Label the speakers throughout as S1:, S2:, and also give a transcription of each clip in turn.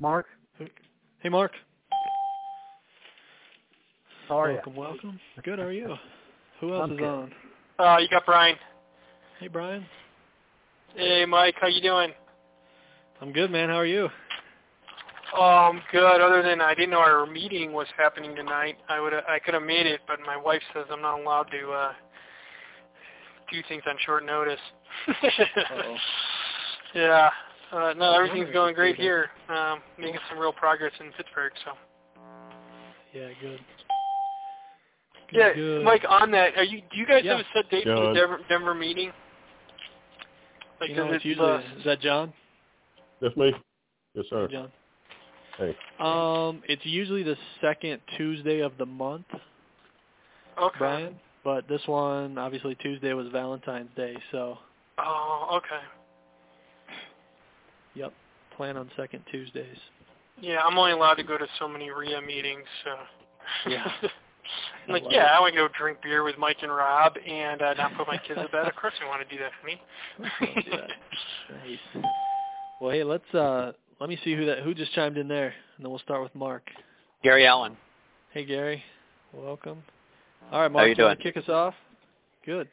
S1: Mark?
S2: Hey, Mark.
S1: How are you?
S2: Welcome. Good, how are you? Who else is
S1: good.
S2: on?
S3: You got Brian.
S2: Hey, Brian.
S3: Hey, Mike. How you doing?
S2: I'm good, man. How are you?
S3: I'm good. Other than I didn't know our meeting was happening tonight. I could have made it, but my wife says I'm not allowed to do things on short notice.
S2: Uh-oh.
S3: Yeah. No, everything's going great here. Making some real progress in Pittsburgh. So.
S2: Yeah, good.
S3: Good. Mike, on that, do you guys have a set date for the Denver meeting? Like,
S2: it's usually, is that John?
S4: That's me. Yes, sir.
S2: Hey, John.
S4: Hey.
S2: It's usually the second Tuesday of the month,
S3: okay.
S2: Brian. But this one, obviously, Tuesday was Valentine's Day, so.
S3: Oh, okay.
S2: Yep. Plan on second Tuesdays.
S3: Yeah, I'm only allowed to go to so many RIA meetings, so.
S2: Yeah.
S3: I want to go drink beer with Mike and Rob and not put my kids to bed. Of course we want to do that for me.
S2: Nice. Well, hey, let me see who just chimed in there, and then we'll start with Mark.
S5: Gary Allen.
S2: Hey, Gary. Welcome. All right, Mark,
S5: how you doing?
S2: Want to kick us off? Good.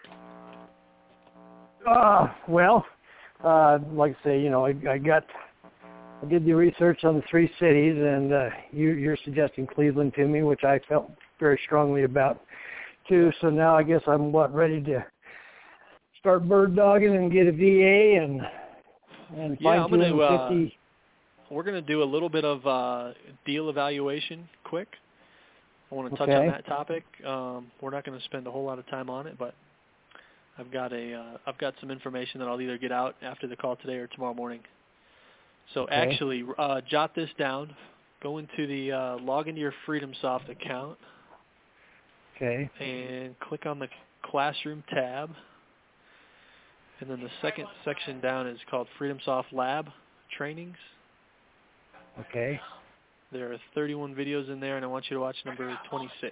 S1: Well, like I say, I did the research on the three cities, and you're suggesting Cleveland to me, which I felt very strongly about, too. So now I guess I'm, ready to start bird dogging and get a VA and fine-tune 50.
S2: We're going to do a little bit of deal evaluation quick. I want to touch on that topic. We're not going to spend a whole lot of time on it, but I've got some information that I'll either get out after the call today or tomorrow morning. So actually, jot this down. Go into the log into your FreedomSoft account.
S1: Okay.
S2: And click on the Classroom tab. And then the second section down is called FreedomSoft Lab Trainings.
S1: Okay.
S2: There are 31 videos in there, and I want you to watch number 26.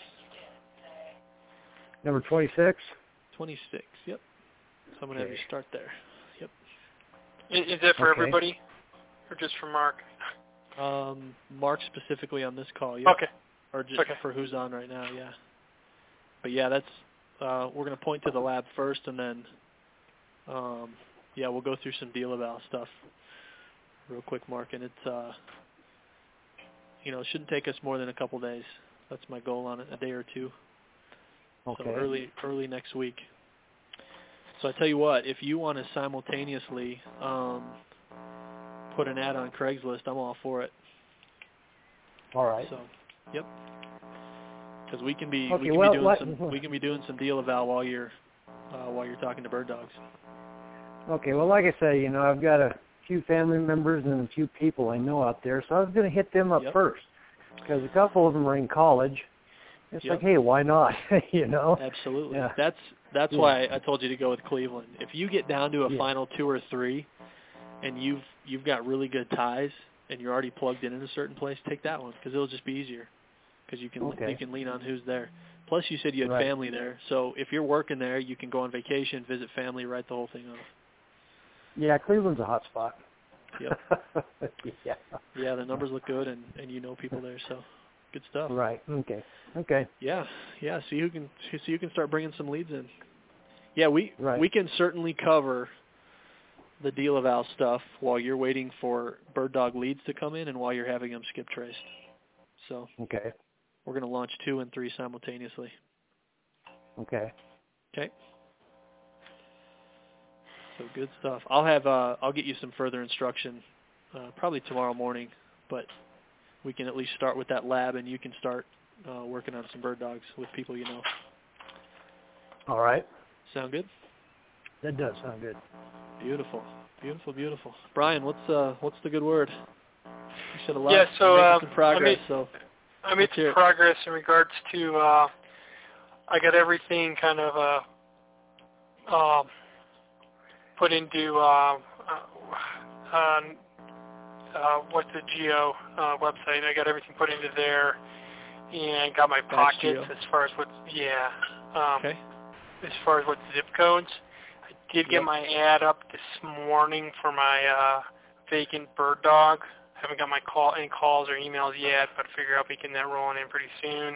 S1: Number 26?
S2: 26, yep. So I'm going to have you start there. Yep.
S3: Is that for everybody? Or just for Mark?
S2: Mark specifically on this call, yeah.
S3: Okay.
S2: Or just for who's on right now, yeah. But yeah, that's we're going to point to the lab first, and then we'll go through some deal eval stuff real quick, Mark. And it's it shouldn't take us more than a couple days. That's my goal on it, a day or two.
S1: Okay.
S2: So early next week. So I tell you what, if you want to simultaneously put an ad on Craigslist, I'm all for it.
S1: All right.
S2: So, yep. Because we can be doing some deal eval while you're talking to bird dogs.
S1: Okay. Well, like I say, I've got a few family members and a few people I know out there, so I was going to hit them up first because a couple of them are in college. It's like, hey, why not?
S2: Absolutely.
S1: Yeah.
S2: That's why I told you to go with Cleveland. If you get down to a final 2 or 3, and you've got really good ties, and you're already plugged in a certain place, take that one because it'll just be easier because you can lean on who's there. Plus, you said you had family there, so if you're working there, you can go on vacation, visit family, write the whole thing off.
S1: Yeah, Cleveland's a hot spot.
S2: Yep. Yeah, the numbers look good, and you know people there, so good stuff.
S1: Right. Okay.
S2: Yeah. So you can start bringing some leads in. Yeah, we can certainly cover the deal eval stuff while you're waiting for bird dog leads to come in and while you're having them skip traced. So we're going to launch 2 and 3 simultaneously.
S1: Okay.
S2: So good stuff. I'll get you some further instruction probably tomorrow morning, but we can at least start with that lab, and you can start working on some bird dogs with people you know.
S1: All right.
S2: Sound good?
S1: That does sound good.
S2: Beautiful. Brian, what's the good word? You said a lot.
S3: Yeah, so
S2: making some progress.
S3: I made some progress in regards to I got everything kind of put into what's the Geo website. I got everything put into there and got my pockets as far as as far as what zip codes. I did get my ad up this morning for my vacant bird dog haven't got any calls or emails yet, but figure I'll be getting that rolling in pretty soon.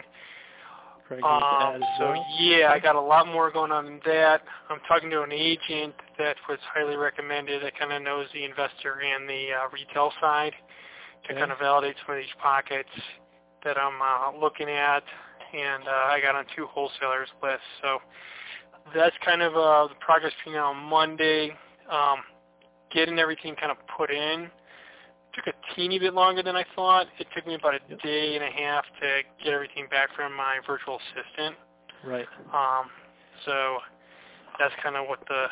S3: So yeah, I got a lot more going on than that. I'm talking to an agent that was highly recommended that kind of knows the investor and the retail side to kind of validate some of these pockets that I'm looking at, and I got on 2 wholesalers lists. So that's kind of the progress between now and Monday. Getting everything kind of put in took a teeny bit longer than I thought. It took me about a day and a half to get everything back from my virtual assistant.
S2: Right.
S3: So that's kind of what the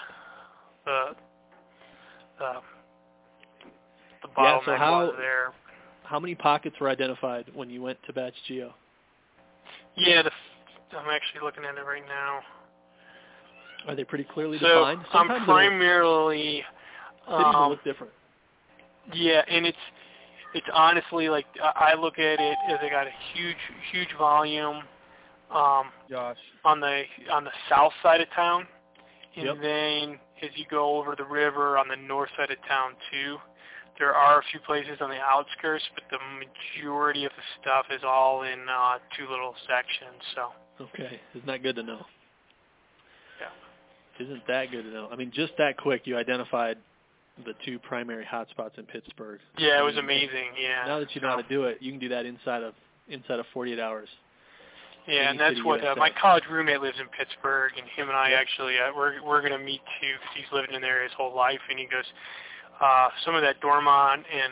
S3: bottleneck was there.
S2: How many pockets were identified when you went to Batch Geo?
S3: Yeah, I'm actually looking at it right now.
S2: Are they pretty clearly defined?
S3: Sometimes I'm primarily
S2: cities will look different.
S3: Yeah, and it's honestly like I look at it as I got a huge volume
S5: Josh.
S3: on the south side of town, and then as you go over the river on the north side of town too, there are a few places on the outskirts, but the majority of the stuff is all in 2 little sections. So
S2: okay, isn't that good to know?
S3: Yeah.
S2: Isn't that good to know? I mean, just that quick, you identified the 2 primary hotspots in Pittsburgh.
S3: Yeah, it was amazing. Yeah.
S2: Now that you know how to do it, you can do that inside of 48 hours.
S3: Yeah, and that's what my college roommate lives in Pittsburgh, and him and I actually we're going to meet too because he's lived in there his whole life, and he goes some of that Dormont and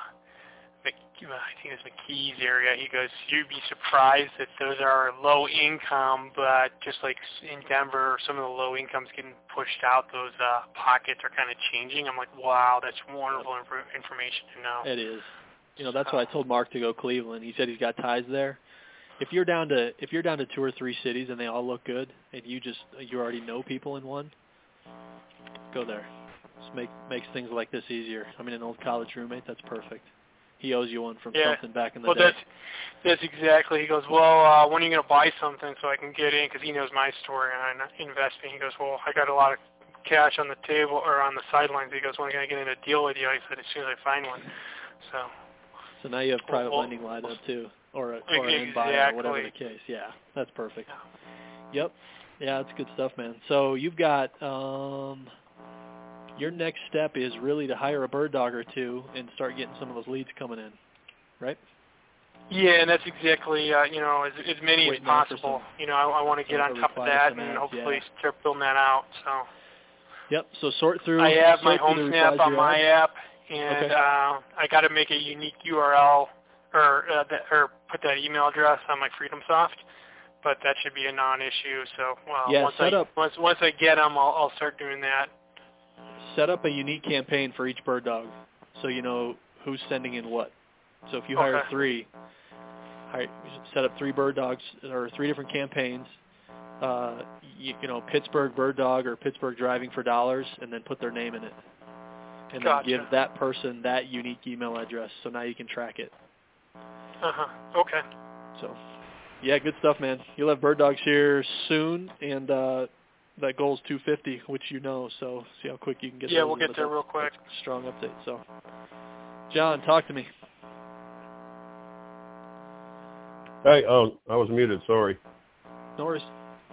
S3: I think it's McKees area. He goes, you'd be surprised that those are low income, but just like in Denver, some of the low incomes getting pushed out, those pockets are kind of changing. I'm like, wow, that's wonderful information to know.
S2: It is. You know, that's why I told Mark to go Cleveland. He said he's got ties there. If you're down to 2 or 3 cities and they all look good, and you already know people in one, go there. Just makes things like this easier. I mean, an old college roommate, that's perfect. He owes you one from something back in the day. Well,
S3: that's exactly. He goes, well, when are you going to buy something so I can get in? Because he knows my story on investing. He goes, well, I got a lot of cash on the table or on the sidelines. He goes, when are you going to get in a deal with you? I said, as soon as I find one. So
S2: now you have private lending lined up too, or an end buyer, or whatever the case. Yeah, that's perfect. Yeah. Yep. Yeah, that's good stuff, man. So you've got your next step is really to hire a bird dog or 2 and start getting some of those leads coming in, right?
S3: Yeah, and that's exactly, as many as possible. I want to get on top of that and hopefully start building that out. So.
S2: Yep. So sort through.
S3: I have my HomeSnap on my app, and I got to make a unique URL or put that email address on my FreedomSoft. But that should be a non-issue. So once I get them, I'll start doing that.
S2: Set up a unique campaign for each bird dog, so you know who's sending in what. So if you hire 3, set up 3 bird dogs or 3 different campaigns. Pittsburgh bird dog or Pittsburgh driving for $, and then put their name in it, and then give that person that unique email address. So now you can track it.
S3: Okay.
S2: So, yeah, good stuff, man. You'll have bird dogs here soon, and that goal is 250, which so see how quick you can get there.
S3: Yeah, we'll get there real quick.
S2: Strong update. So, John, talk to me.
S4: Hey, I was muted, sorry.
S2: No worries.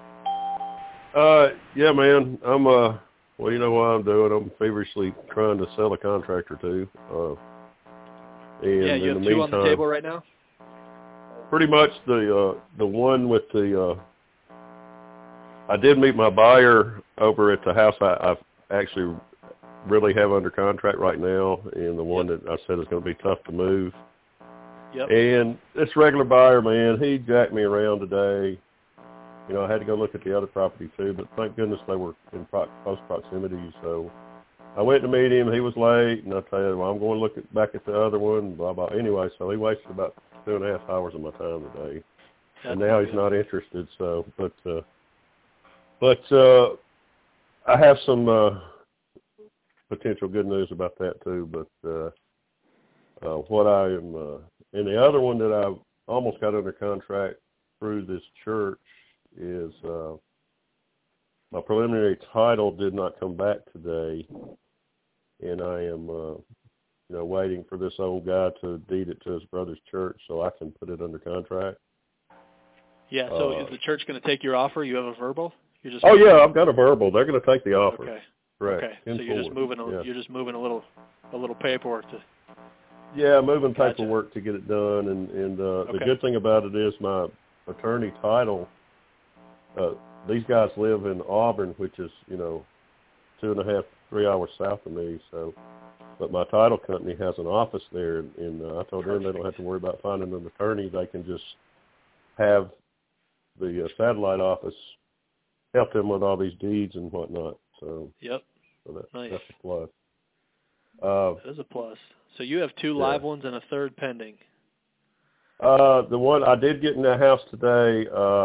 S4: Yeah, man, I'm, well, you know what I'm doing. I'm feverishly trying to sell a contract or 2. And
S2: yeah, you have 2 on the table right now?
S4: Pretty much the one with the, I did meet my buyer over at the house I actually really have under contract right now, and the one that I said is going to be tough to move.
S2: Yep.
S4: And this regular buyer, man, he jacked me around today. I had to go look at the other property too, but thank goodness they were in close proximity. So I went to meet him. He was late, and I told him, well, I'm going to look back at the other one, blah, blah. Anyway, so he wasted about 2.5 hours of my time today. And now he's not interested. So, but I have some potential good news about that too. But what I am, and the other one that I almost got under contract through this church is my preliminary title did not come back today, and I am waiting for this old guy to deed it to his brother's church so I can put it under contract.
S2: Yeah, so is the church going to take your offer? You have a verbal?
S4: Oh, yeah, I've got a verbal. They're going to take the offer.
S2: Okay.
S4: Correct.
S2: Okay. So you're just moving a little paperwork to.
S4: Yeah, moving paperwork to get it done, and the good thing about it is my attorney title. These guys live in Auburn, which is 2.5, 3 hours south of me. So, but my title company has an office there, and I told them they don't have to worry about finding an attorney. They can just have the satellite office help them with all these deeds and whatnot. So
S2: yep,
S4: so
S2: nice.
S4: That's a plus.
S2: That is a plus. So you have 2 live ones and a third pending.
S4: The one I did get in the house today,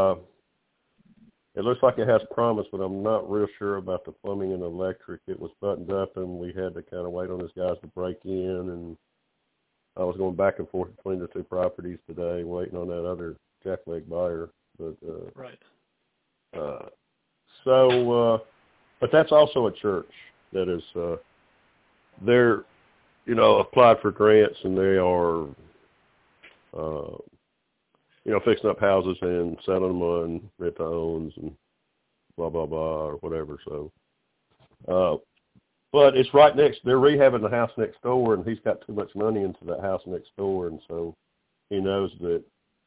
S4: it looks like it has promise, but I'm not real sure about the plumbing and electric. It was buttoned up, and we had to kind of wait on these guys to break in, and I was going back and forth between the 2 properties today, waiting on that other jackleg buyer. But
S2: right.
S4: But that's also a church that is they're applied for grants, and they are fixing up houses and selling them on rent-to-owns and blah blah blah or whatever. So, but it's right next. They're rehabbing the house next door, and he's got too much money into that house next door, and so he knows that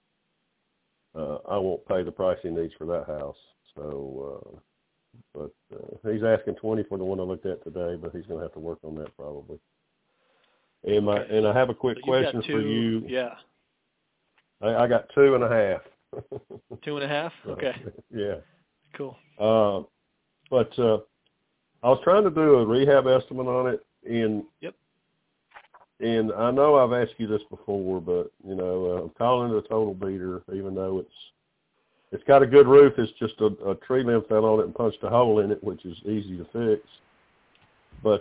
S4: I won't pay the price he needs for that house. So, but he's asking $20 for the one I looked at today, but he's going to have to work on that probably. And I have a quick question for you.
S2: Yeah.
S4: I got 2.5.
S2: 2.5? Okay.
S4: Yeah.
S2: Cool.
S4: But I was trying to do a rehab estimate on it, and and I know I've asked you this before, but I'm calling it a total beater, even though it's got a good roof. It's just a tree limb fell on it and punched a hole in it, which is easy to fix. But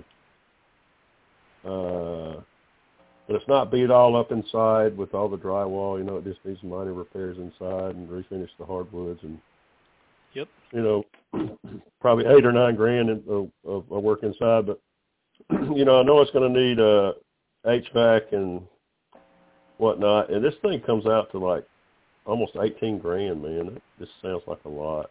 S4: it's not beat all up inside with all the drywall. It just needs minor repairs inside and refinish the hardwoods and.
S2: Yep.
S4: Probably $8 or $9 grand of work inside, but I know it's going to need HVAC and whatnot, and this thing comes out to like almost 18 grand, man. It just sounds like a lot.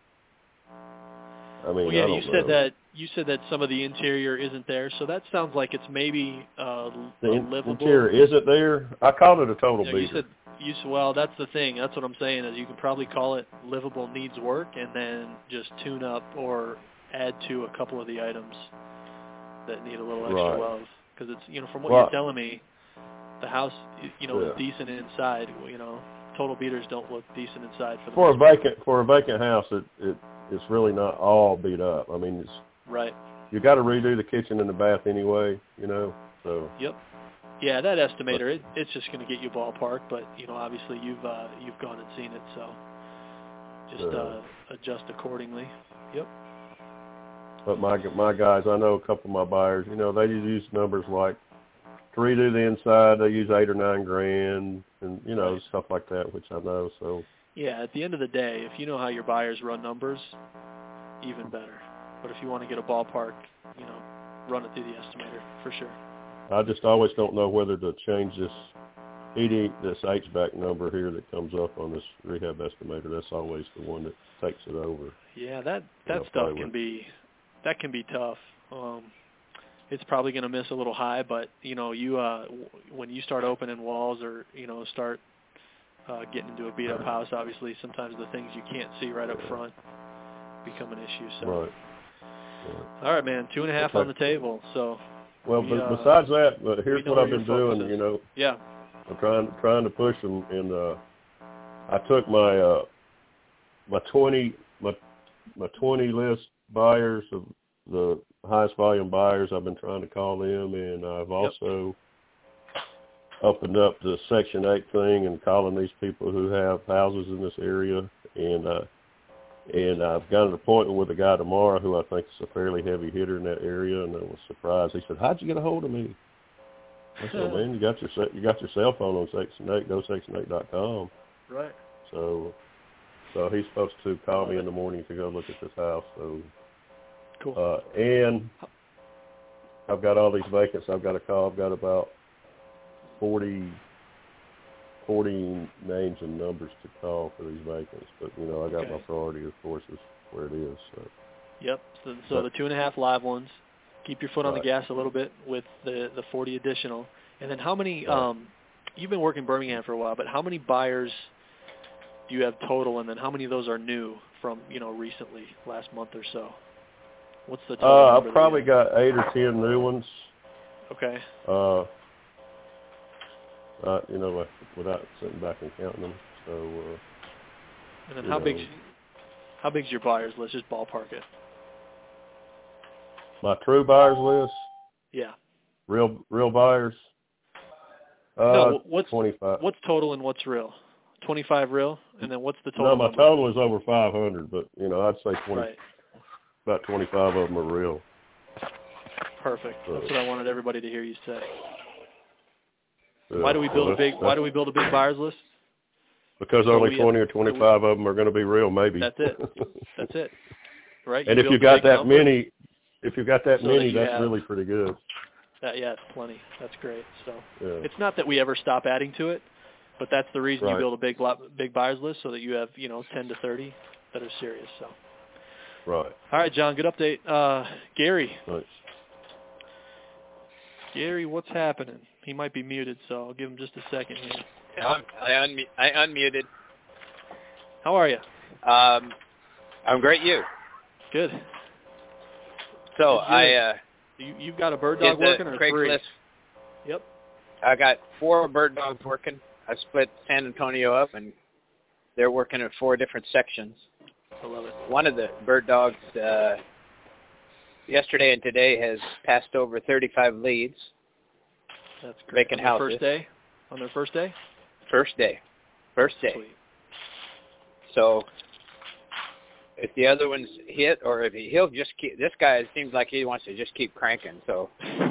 S4: I mean,
S2: well, yeah,
S4: I don't know.
S2: You said that some of the interior isn't there, so that sounds like it's maybe livable.
S4: The interior isn't there. I called it a total beater.
S2: Well, that's the thing. That's what I'm saying, is you can probably call it livable needs work and then just tune up or add to a couple of the items that need a little extra love. Because it's, from what you're telling me, the house, is decent inside. Total beaters don't look decent inside
S4: for a vacant house. It's really not all beat up. I mean, it's
S2: right.
S4: You got to redo the kitchen and the bath anyway. So.
S2: Yep. Yeah, that estimator, it's just going to get you ballpark, but obviously you've gone and seen it, so just adjust accordingly. Yep.
S4: But my guys, I know a couple of my buyers, they use numbers like to redo the inside, they use $8 or $9 grand, and stuff like that, which I know. So.
S2: Yeah, at the end of the day, if you know how your buyers run numbers, even better. But if you want to get a ballpark, run it through the estimator for sure.
S4: I just always don't know whether to change this HVAC number here that comes up on this rehab estimator. That's always the one that takes it over.
S2: Yeah, that stuff can be tough. It's probably going to miss a little high, but when you start opening walls or start getting into a beat up house, obviously sometimes the things you can't see right up front become an issue. So.
S4: Right.
S2: All right, man. 2.5 on the table. So.
S4: Well, besides that, here's what I've been doing.
S2: Yeah.
S4: I'm trying to push them, and I took my 20 list buyers of the highest volume buyers. I've been trying to call them, and I've also opened up the Section 8 thing and calling these people who have houses in this area, and I've got an appointment with a guy tomorrow who I think is a fairly heavy hitter in that area, and I was surprised. He said, "How'd you get a hold of me?" I said, "Man, you got your cell phone on Section 8. Go section8.com."
S2: Right.
S4: So he's supposed to call me in the morning to go look at this house. So
S2: cool.
S4: And I've got all these vacants I've got to call. I've got about 40 names and numbers to call for these vacants. But, you know, I got my priority, of course, is where it is. So.
S2: Yep. So the 2.5 live ones. Keep your foot on the gas a little bit with the 40 additional. And then how many, you've been working Birmingham for a while, but how many buyers do you have total, and then how many of those are new from, you know, recently, last month or so? What's the total number?
S4: I've probably got 8 or 10 new ones.
S2: Okay.
S4: You know, without sitting back and counting them. So.
S2: And then how big's your buyers list? Just ballpark it.
S4: My true buyers list?
S2: Yeah.
S4: Real buyers?
S2: No, what's
S4: 25.
S2: What's total and what's real? 25 real, and then what's the total?
S4: No, my
S2: number?
S4: total is over 500, but, you know, I'd say 20.
S2: Right.
S4: About 25 of them are real.
S2: Perfect.
S4: So,
S2: that's what I wanted everybody to hear you say.
S4: Yeah,
S2: Why do we build a big buyers list?
S4: Because
S2: so
S4: only 20 or 25 of them are going to be real, maybe.
S2: That's it. That's it. Right.
S4: And if you got that many, that's really pretty good.
S2: Yeah, it's plenty. That's great. So
S4: it's
S2: not that we ever stop adding to it, but that's the reason you build a big buyers list, so that you have, you know, 10 to 30 that are serious. So.
S4: Right.
S2: All right, John. Good update. Gary.
S4: Right.
S2: Gary, what's happening? He might be muted, so I'll give him just a second here.
S6: I unmuted.
S2: How are you?
S6: I'm great. You?
S2: Good.
S6: So
S2: you've got a bird dog working or
S6: Craigslist.
S2: 3? Yep.
S6: I got 4 bird dogs working. I split San Antonio up, and they're working in 4 different sections.
S2: I love it.
S6: One of the bird dogs yesterday and today has passed over 35 leads.
S2: That's great.
S6: Making houses.
S2: On their first day?
S6: First day.
S2: Sweet.
S6: So if the other ones hit, or if he'll just keep, this guy seems like he wants to just keep cranking. So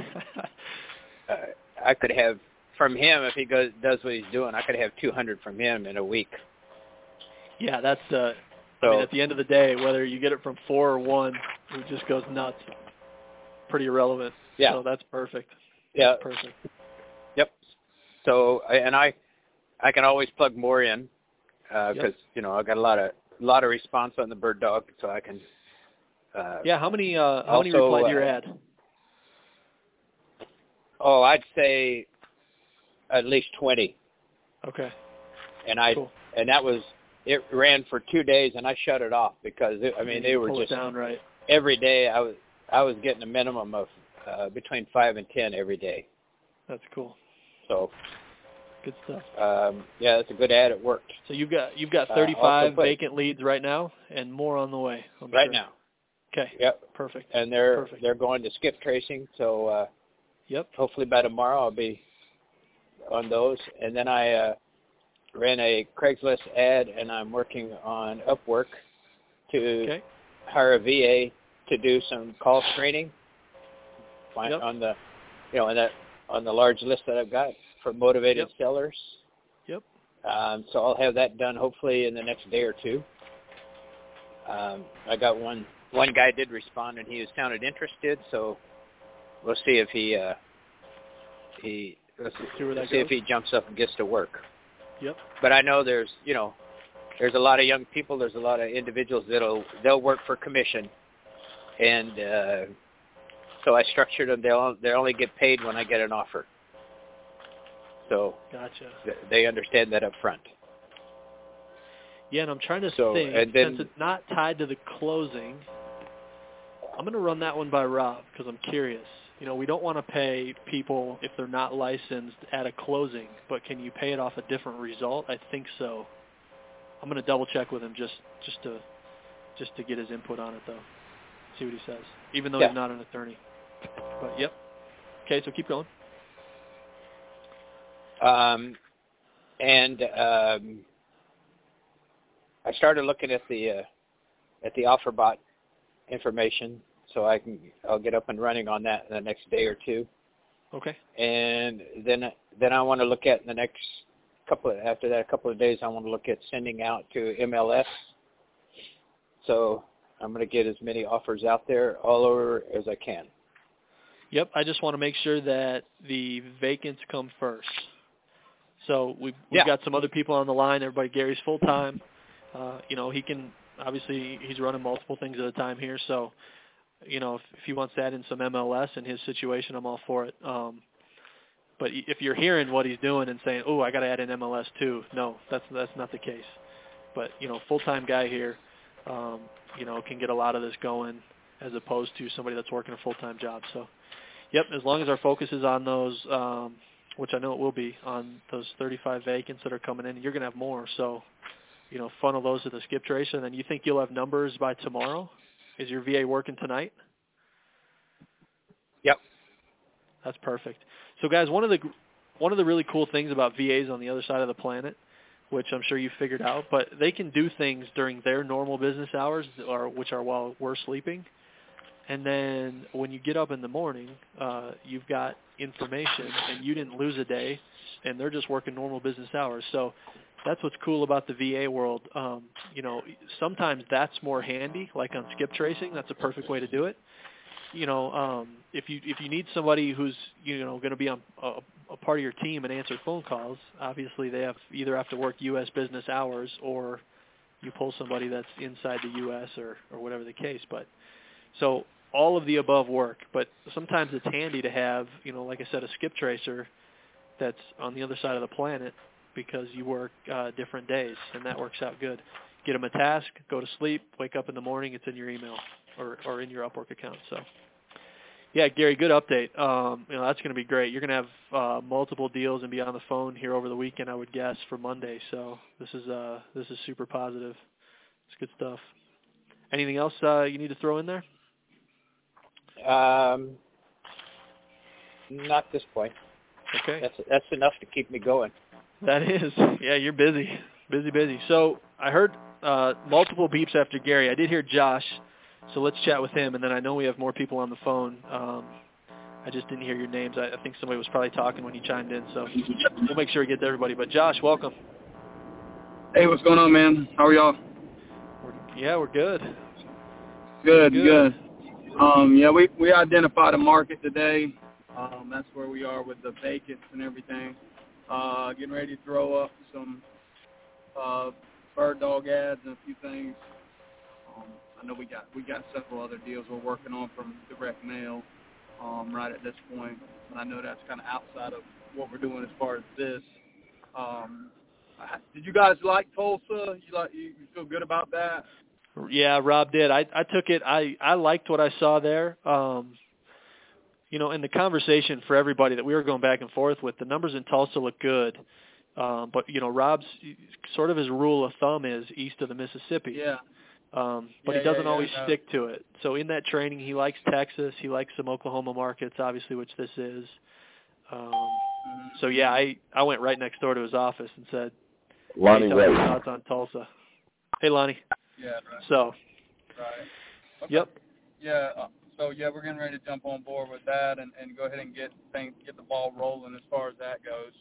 S6: I could have, from him, if he does what he's doing, I could have 200 from him in a week.
S2: Yeah, that's, I mean, at the end of the day, whether you get it from 4 or 1, it just goes nuts. Pretty irrelevant.
S6: Yeah.
S2: So that's perfect.
S6: Yeah.
S2: That's perfect.
S6: Yep. So, and I can always plug more in because you know I got a lot of response on the bird dog, so I can.
S2: How many replied to your ad?
S6: Oh, I'd say at least 20.
S2: Okay.
S6: And
S2: cool.
S6: And that was, it ran for 2 days, and I shut it off because they were just
S2: down, right.
S6: Every day I was getting a minimum of between 5 and 10 every day.
S2: That's cool.
S6: So
S2: good stuff.
S6: Yeah, that's a good ad. It worked.
S2: So you've got 35 vacant leads right now, and more on the way.
S6: Right now.
S2: Okay.
S6: Yep.
S2: Perfect.
S6: And they're going to skip tracing. So hopefully by tomorrow I'll be on those. And then I ran a Craigslist ad, and I'm working on Upwork to hire a VA to do some call screening on the, on the large list that I've got for motivated sellers.
S2: Yep.
S6: So I'll have that done hopefully in the next day or 2. I got one guy did respond, and he sounded interested, so we'll see if if he jumps up and gets to work.
S2: Yep.
S6: But I know there's a lot of young people, there's a lot of individuals they'll work for commission, and so I structured them. They only get paid when I get an offer. So
S2: gotcha.
S6: They understand that up front.
S2: Yeah, and I'm trying to think, since it's not tied to the closing, I'm going to run that one by Rob because I'm curious. We don't want to pay people if they're not licensed at a closing, but can you pay it off a different result? I think so. I'm going to double check with him just to get his input on it, though. See what he says, even though he's not an attorney. But yep. Okay, so keep going.
S6: I started looking at the OfferBot information, so I'll get up and running on that in the next day or 2.
S2: Okay.
S6: And then I want to look at in the next couple of days, I want to look at sending out to MLS. So I'm going to get as many offers out there all over as I can.
S2: Yep, I just want to make sure that the vacants come first. So we've got some other people on the line. Everybody, Gary's full-time. He can, obviously, he's running multiple things at a time here. So, if he wants to add in some MLS in his situation, I'm all for it. But if you're hearing what he's doing and saying, oh, I got to add in MLS too, no, that's not the case. But, full-time guy here, can get a lot of this going as opposed to somebody that's working a full-time job. So, yep, as long as our focus is on those, which I know it will be, on those 35 vacants that are coming in, you're going to have more. So, funnel those to the skip tracer. And then you think you'll have numbers by tomorrow? Is your VA working tonight?
S6: Yep.
S2: That's perfect. So, guys, one of the really cool things about VAs on the other side of the planet, which I'm sure you figured out, but they can do things during their normal business hours, which are while we're sleeping. And then when you get up in the morning, you've got information, and you didn't lose a day, and they're just working normal business hours. So that's what's cool about the VA world. Sometimes that's more handy, like on skip tracing. That's a perfect way to do it. If you need somebody who's going to be on a part of your team and answer phone calls, obviously they either have to work U.S. business hours, or you pull somebody that's inside the U.S. or whatever the case. But so all of the above work, but sometimes it's handy to have, like I said, a skip tracer that's on the other side of the planet, because you work different days, and that works out good. Get them a task, go to sleep, wake up in the morning, it's in your email or in your Upwork account. So, yeah, Gary, good update. That's going to be great. You're going to have multiple deals and be on the phone here over the weekend, I would guess, for Monday. So this is super positive. It's good stuff. Anything else you need to throw in there?
S6: Not at this point.
S2: Okay.
S6: That's enough to keep me going.
S2: That is. Yeah, you're busy. Busy. So I heard multiple beeps after Gary. I did hear Josh, so let's chat with him. And then I know we have more people on the phone. I just didn't hear your names. I think somebody was probably talking when you chimed in, so we'll make sure we get to everybody. But Josh, welcome.
S5: Hey, what's going on, man? How are y'all?
S2: We're good.
S5: Good. We identified a market today. That's where we are with the vacants and everything. Getting ready to throw up some bird dog ads and a few things. I know we got several other deals we're working on from direct mail right at this point. And I know that's kind of outside of what we're doing as far as this. Did you guys like Tulsa? You feel good about that?
S2: Yeah, Rob did. I took it. I liked what I saw there. In the conversation for everybody that we were going back and forth with, the numbers in Tulsa look good. But, Rob's sort of his rule of thumb is east of the Mississippi.
S5: Yeah.
S2: But he doesn't always stick to it. So in that training, he likes Texas. He likes some Oklahoma markets, obviously, which this is. So, yeah, I went right next door to his office and said,
S4: Lonnie,
S2: tell me your thoughts on Tulsa. Hey, Lonnie.
S5: Yeah, right.
S2: So.
S5: Right. Okay.
S2: Yep.
S5: Yeah. So, we're getting ready to jump on board with that and go ahead and get the ball rolling as far as that goes.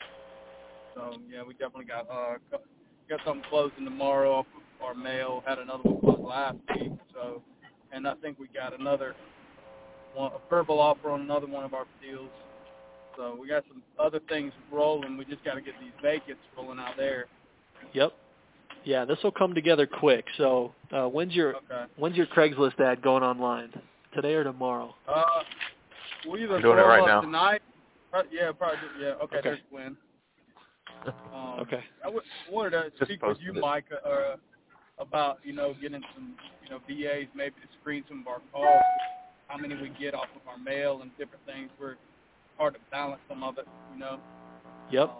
S5: So, yeah, we definitely got something closing tomorrow off of our mail. Had another one close last week. So, and I think we got a verbal offer on another one of our deals. So we got some other things rolling. We just got to get these vacants rolling out there.
S2: Yep. Yeah, this will come together quick. So when's your Craigslist ad going online? Today or tomorrow?
S5: We'll either
S7: doing it right now.
S5: Tonight. Yeah, probably. Yeah. Okay. There's Glenn.
S2: Okay.
S5: I wanted to speak with you, Mike, about getting some VAs maybe to screen some of our calls. How many we get off of our mail and different things. We're hard to balance some of it.
S2: Yep.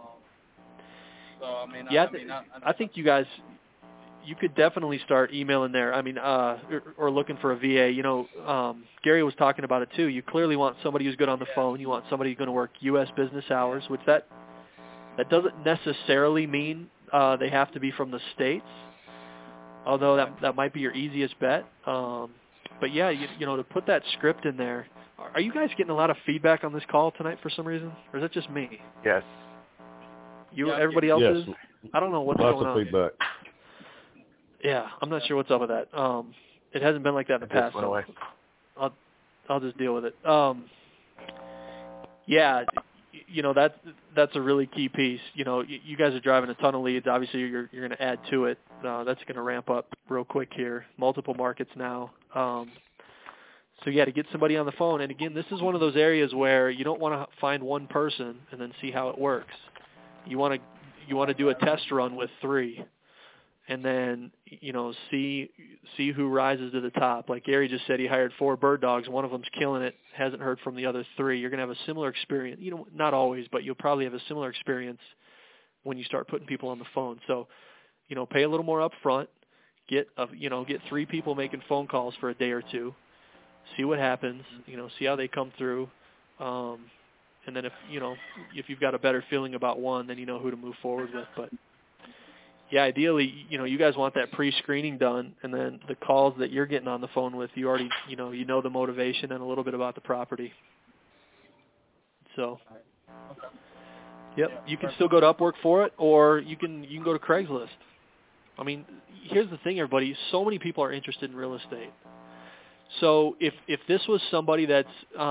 S5: So
S2: I think you guys, you could definitely start emailing there. I mean, or looking for a VA. Gary was talking about it too. You clearly want somebody who's good on the phone. You want somebody who's going to work U.S. business hours, which that doesn't necessarily mean they have to be from the States, although that might be your easiest bet. But yeah, to put that script in there. Are you guys getting a lot of feedback on this call tonight for some reason, or is it just me?
S7: Yes.
S2: Everybody else is?
S4: Yes.
S2: I don't know what's
S4: Lots
S2: going on.
S4: Lots of feedback.
S2: Yeah, I'm not sure what's up with that. It hasn't been like that in the past.
S7: Went away.
S2: I'll just deal with it. Yeah, that's a really key piece. You guys are driving a ton of leads. Obviously, you're going to add to it. That's going to ramp up real quick here. Multiple markets now. So yeah, to get somebody on the phone, and again, this is one of those areas where you don't want to find one person and then see how it works. You want to do a test run with 3, and then see who rises to the top. Like Gary just said, he hired 4 bird dogs. One of them's killing it. Hasn't heard from the other 3. You're going to have a similar experience. Not always, but you'll probably have a similar experience when you start putting people on the phone. So, pay a little more up front. Get 3 people making phone calls for a day or 2. See what happens, see how they come through. And then if you've got a better feeling about one, then you know who to move forward with. But yeah, ideally, you guys want that pre-screening done, and then the calls that you're getting on the phone with, you already, you know the motivation and a little bit about the property. So, yep, you can still go to Upwork for it, or you can go to Craigslist. I mean, here's the thing, everybody. So many people are interested in real estate. So if this was somebody that's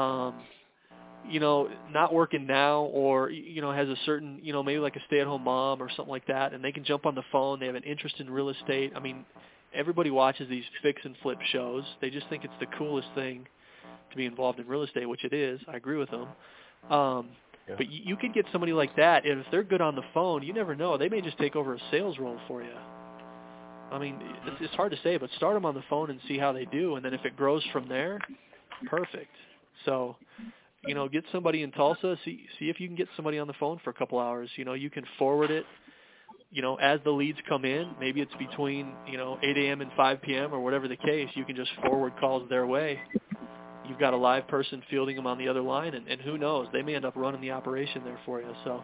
S2: not working now, or has a certain maybe like a stay-at-home mom or something like that, and they can jump on the phone, they have an interest in real estate. I mean, everybody watches these fix and flip shows. They just think it's the coolest thing to be involved in real estate, which it is. I agree with them. But you could get somebody like that, and if they're good on the phone, you never know. They may just take over a sales role for you. I mean, it's hard to say, but start them on the phone and see how they do, and then if it grows from there, perfect. So, get somebody in Tulsa, see if you can get somebody on the phone for a couple hours. You can forward it, as the leads come in. Maybe it's between, 8 a.m. and 5 p.m. or whatever the case. You can just forward calls their way. You've got a live person fielding them on the other line, and who knows, they may end up running the operation there for you. So,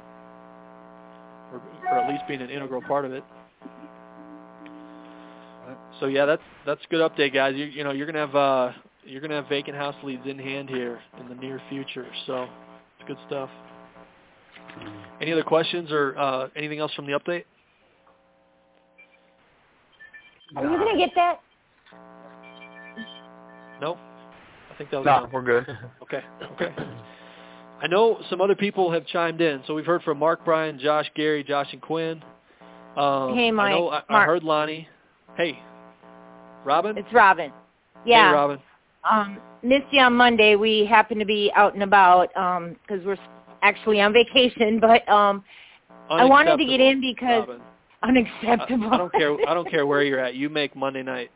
S2: or at least being an integral part of it. So yeah, that's a good update, guys. You're gonna have vacant house leads in hand here in the near future. So it's good stuff. Any other questions or anything else from the update?
S7: Are you gonna get that?
S2: No, I think that was done.
S8: We're good.
S2: Okay. I know some other people have chimed in. So we've heard from Mark, Brian, Josh, Gary, Josh, and Quinn.
S7: Hey, Mike.
S2: I heard Lonnie. Hey, Robin?
S7: It's Robin. Yeah.
S2: Hey, Robin.
S7: Missed you on Monday. We happened to be out and about because we're actually on vacation. But I wanted to get in because
S2: Robin.
S7: Unacceptable.
S2: I don't care where you're at. You make Monday night.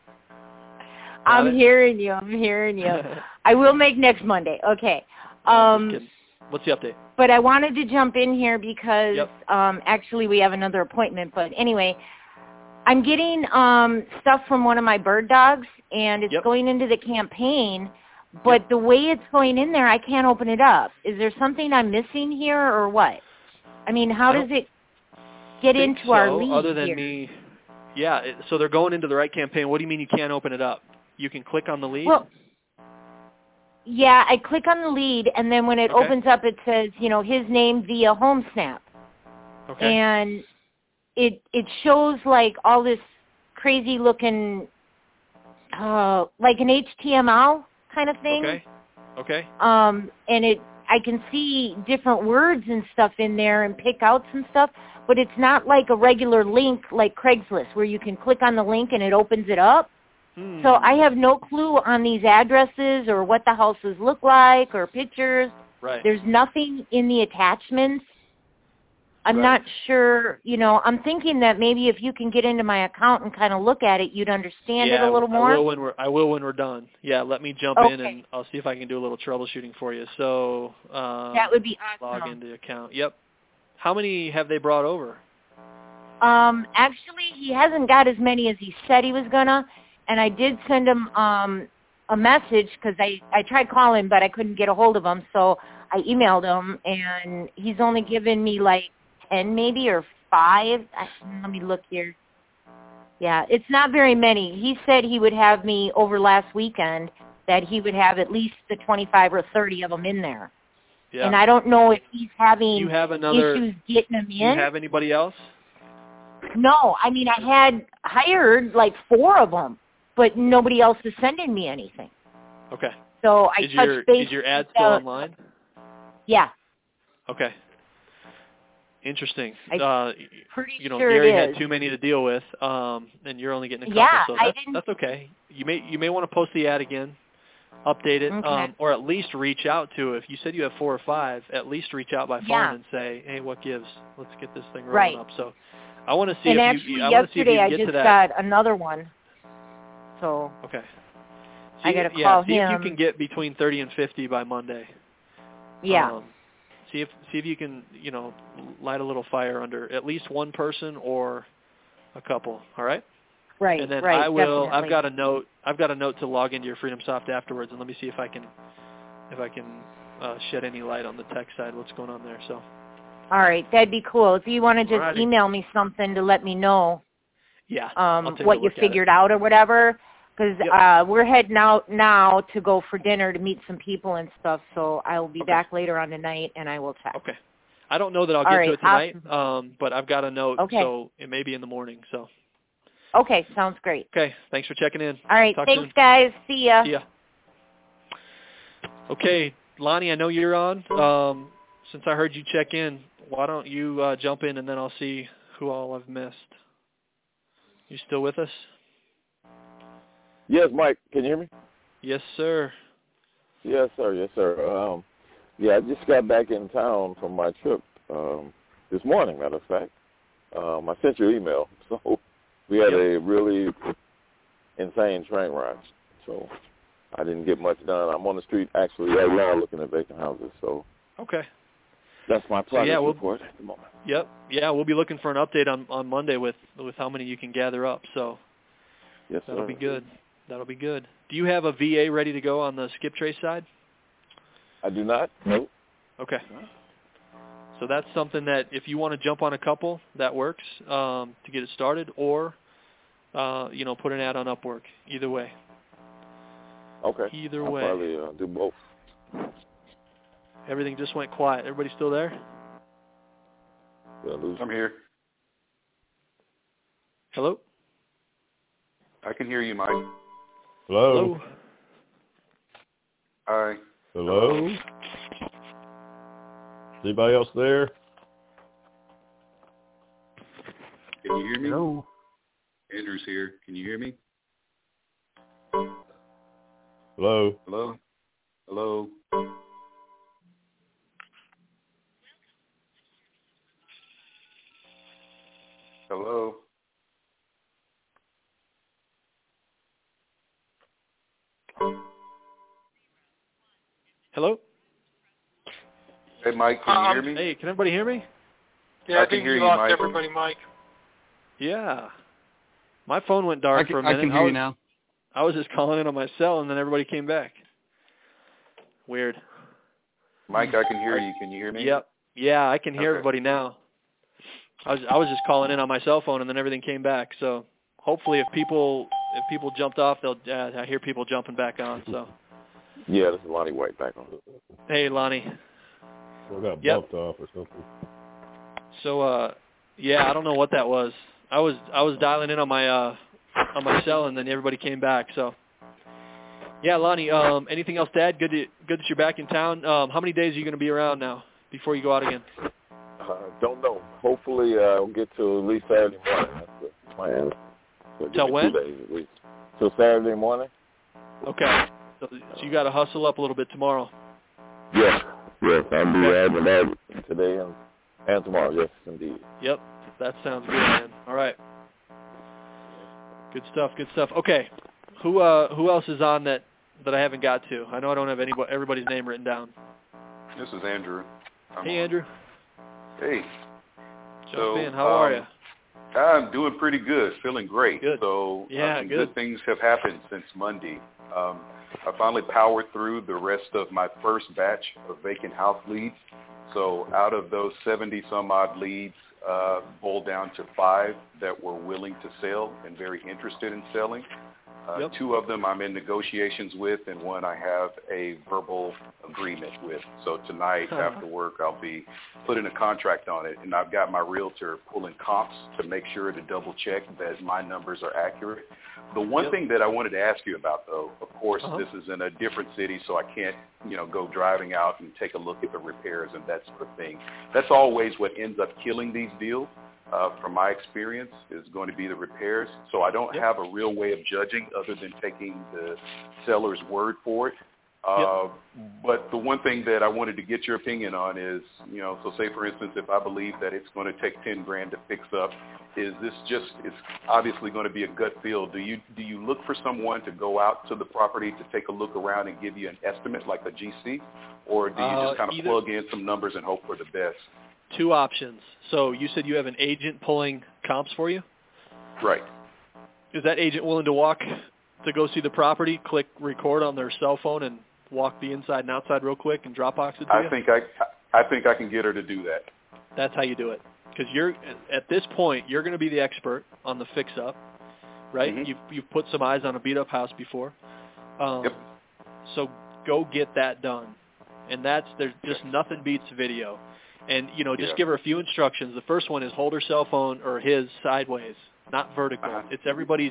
S7: I'm hearing you. I will make next Monday. Okay.
S2: What's the update?
S7: But I wanted to jump in here because actually we have another appointment. But anyway, I'm getting stuff from one of my bird dogs, and it's going into the campaign. But the way it's going in there, I can't open it up. Is there something I'm missing here, or what? I mean, how does it get into our lead
S2: other than
S7: here?
S2: me? Yeah, so they're going into the right campaign. What do you mean you can't open it up? You can click on the lead?
S7: Well, yeah, I click on the lead, and then when it opens up, it says, his name via HomeSnap.
S2: Okay.
S7: And it shows, like, all this crazy-looking, like an HTML kind of thing.
S2: Okay.
S7: And I can see different words and stuff in there and pick out some stuff, but it's not like a regular link like Craigslist where you can click on the link and it opens it up. So I have no clue on these addresses or what the houses look like or pictures.
S2: Right.
S7: There's nothing in the attachments. I'm not sure, I'm thinking that maybe if you can get into my account and kind of look at it, you'd understand it a little more.
S2: I will when we're done. Yeah, let me jump in and I'll see if I can do a little troubleshooting for you. So
S7: that would be awesome.
S2: Log into the account. Yep. How many have they brought over?
S7: Actually, he hasn't got as many as he said he was going to. And I did send him a message because I tried calling, but I couldn't get a hold of him. So I emailed him, and he's only given me like 10 maybe or 5. Let me look here. Yeah, it's not very many. He said he would have me over last weekend, that he would have at least the 25 or 30 of them in there. Yeah. And I don't know if he's having issues getting them in.
S2: Do you have anybody else?
S7: No, I mean, I had hired like 4 of them. But nobody else is sending me anything.
S2: Okay.
S7: So I touched base.
S2: Is your ad still online?
S7: Yeah.
S2: Okay. Interesting.
S7: Pretty sure
S2: Gary
S7: it is.
S2: had too many to deal with, and you're only getting a couple.
S7: Yeah,
S2: so that's okay. You may want to post the ad again, update it,
S7: okay.
S2: or at least reach out to. If you said you have 4 or 5, at least reach out by phone and say, "Hey, what gives? Let's get this thing rolling up." So I want to see
S7: if
S2: you.
S7: And
S2: I want to see if you can
S7: yesterday
S2: get to
S7: I
S2: that.
S7: just got another one. So
S2: okay.
S7: I got to call
S2: see
S7: him.
S2: if you can get between 30 and 50 by Monday.
S7: Yeah.
S2: See if you can, light a little fire under at least one person or a couple. All right.
S7: Right.
S2: And then
S7: right,
S2: I will.
S7: Definitely.
S2: I've got a note to log into your FreedomSoft afterwards, and let me see if I can shed any light on the tech side. What's going on there? So.
S7: All right, that'd be cool. If you want to just email me something to let me know.
S2: Yeah.
S7: What you figured out or whatever. Because we're heading out now to go for dinner to meet some people and stuff, so I will be back later on tonight, and I will check.
S2: Okay. I don't know that I'll get to it tonight, but I've got a note, so it may be in the morning. So.
S7: Okay, sounds great.
S2: Okay, thanks for checking in.
S7: All right,
S2: Talk
S7: thanks,
S2: soon.
S7: guys. See ya.
S2: See ya. Okay, Lonnie, I know you're on. Since I heard you check in, why don't you jump in, and then I'll see who all I've missed. You still with us?
S8: Yes, Mike. Can you hear me?
S2: Yes, sir.
S8: Yes, sir. Yes, sir. I just got back in town from my trip this morning, matter of fact. I sent you an email. So we had a really insane train ride. So I didn't get much done. I'm on the street actually right now looking at vacant houses. So
S2: okay.
S8: That's my progress report at the moment.
S2: Yep. Yeah, we'll be looking for an update on Monday with how many you can gather up. So
S8: yes,
S2: that'll be good. That'll be good. Do you have a VA ready to go on the skip trace side?
S8: I do not. Nope.
S2: Okay. So that's something that if you want to jump on a couple, that works to get it started, or put an ad on Upwork. Either way.
S8: Okay.
S2: Either
S8: I'll
S2: way.
S8: probably do both.
S2: Everything just went quiet. Everybody still there?
S8: I'm here.
S2: Hello?
S9: I can hear you, Mike.
S4: Hello?
S9: Hi.
S4: Hello? Is anybody else there?
S9: Can you hear me?
S1: Hello?
S9: Andrew's here. Can you hear me?
S4: Hello?
S9: Hello? Hello? Hello?
S2: Hello?
S9: Hey, Mike, can you hear me?
S2: Hey, can everybody hear me?
S3: Yeah, I
S9: can
S3: think
S9: hear
S3: you
S9: you,
S3: lost
S9: Mike.
S3: everybody, Mike.
S2: Yeah. My phone went dark for a minute.
S5: I can hear you now.
S2: I was just calling in on my cell, and then everybody came back. Weird.
S9: Mike, I can hear you. Can you hear me?
S2: Yep. Yeah, I can hear everybody now. I was just calling in on my cell phone, and then everything came back. So hopefully, if people jumped off, they'll. I hear people jumping back on. So.
S8: Yeah, this is Lonnie White back on.
S2: Hey, Lonnie.
S4: I got bumped off or something.
S2: So, I don't know what that was. I was dialing in on my cell, and then everybody came back. So, yeah, Lonnie. Anything else to add? Good that you're back in town. How many days are you going to be around now before you go out again?
S8: Don't know. Hopefully, I'll get to at least Saturday morning. That's the plan. So
S2: Till when?
S8: 2 days at least. Till Saturday morning.
S2: Okay. So you got to hustle up a little bit tomorrow.
S8: Yes. Yes, I'll be adding that today and tomorrow. Yes, indeed.
S2: Yep. That sounds good, man. All right. Good stuff. Good stuff. Okay. Who else is on that I haven't got to? I know I don't have everybody's name written down.
S9: This is Andrew.
S2: Hey, Andrew.
S9: Hey.
S2: Jump in. How are you?
S9: I'm doing pretty good. Feeling great.
S2: Good.
S9: So
S2: some
S9: good things have happened since Monday. I finally powered through the rest of my first batch of vacant house leads. So out of those 70-some-odd leads, boiled down to 5 that were willing to sell and very interested in selling. 2 of them I'm in negotiations with, and 1 I have a verbal agreement with. So tonight after work, I'll be putting a contract on it, and I've got my realtor pulling comps to make sure to double check that my numbers are accurate. The one thing that I wanted to ask you about, though, of course, this is in a different city, so I can't, go driving out and take a look at the repairs and that sort of thing. That's always what ends up killing these deals. From my experience, is going to be the repairs. So I don't have a real way of judging other than taking the seller's word for it. But the one thing that I wanted to get your opinion on is, so say for instance, if I believe that it's going to take $10,000 to fix up, is this just, it's obviously going to be a gut feel. Do you look for someone to go out to the property to take a look around and give you an estimate like a GC? Or do you just kind of plug in some numbers and hope for the best?
S2: 2 options. So you said you have an agent pulling comps for you?
S9: Right.
S2: Is that agent willing to walk to go see the property, click record on their cell phone, and walk the inside and outside real quick and Dropbox it to you?
S9: I think I can get her to do that.
S2: That's how you do it. Because at this point, you're going to be the expert on the fix-up, right? Mm-hmm. You've put some eyes on a beat-up house before. So go get that done. And there's just nothing beats video. And, just give her a few instructions. The first one is hold her cell phone or his sideways, not vertical. It's everybody's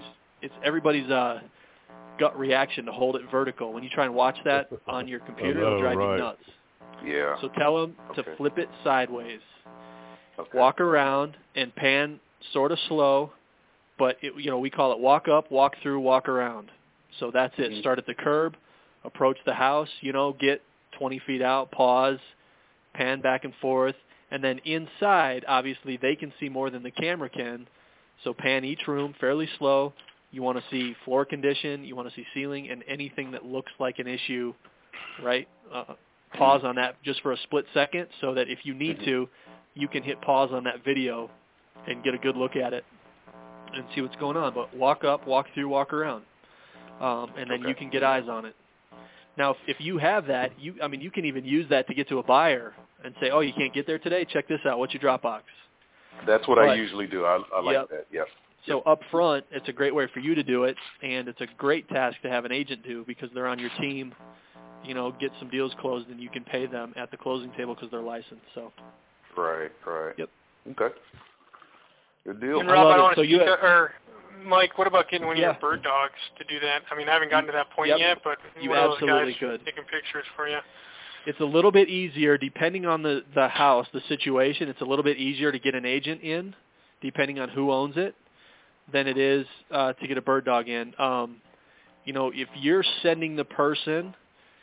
S2: gut reaction to hold it vertical. When you try and watch that on your computer, it'll drive you nuts.
S9: Yeah.
S2: So tell them to flip it sideways. Walk around and pan sort of slow, but, we call it walk up, walk through, walk around. So that's it. Start at the curb, approach the house, get 20 feet out, pause, pan back and forth, and then inside, obviously, they can see more than the camera can, so pan each room fairly slow. You want to see floor condition, you want to see ceiling, and anything that looks like an issue, right? Pause on that just for a split second so that if you need to, you can hit pause on that video and get a good look at it and see what's going on. But walk up, walk through, walk around, and then you can get eyes on it. Now, if you have that, you can even use that to get to a buyer and say, oh, you can't get there today? Check this out. What's your Dropbox?
S9: That's what I usually do. I like that, yep.
S2: So up front, it's a great way for you to do it, and it's a great task to have an agent do because they're on your team, get some deals closed, and you can pay them at the closing table because they're licensed. So.
S9: Right.
S2: Yep.
S9: Okay. Good deal.
S3: And Rob, I want to Mike, what about getting one of your bird dogs to do that? I mean, I haven't gotten to that point yet, but
S2: you absolutely could.
S3: Taking pictures for you.
S2: It's a little bit easier, depending on the house, the situation. It's a little bit easier to get an agent in, depending on who owns it, than it is to get a bird dog in. If you're sending the person,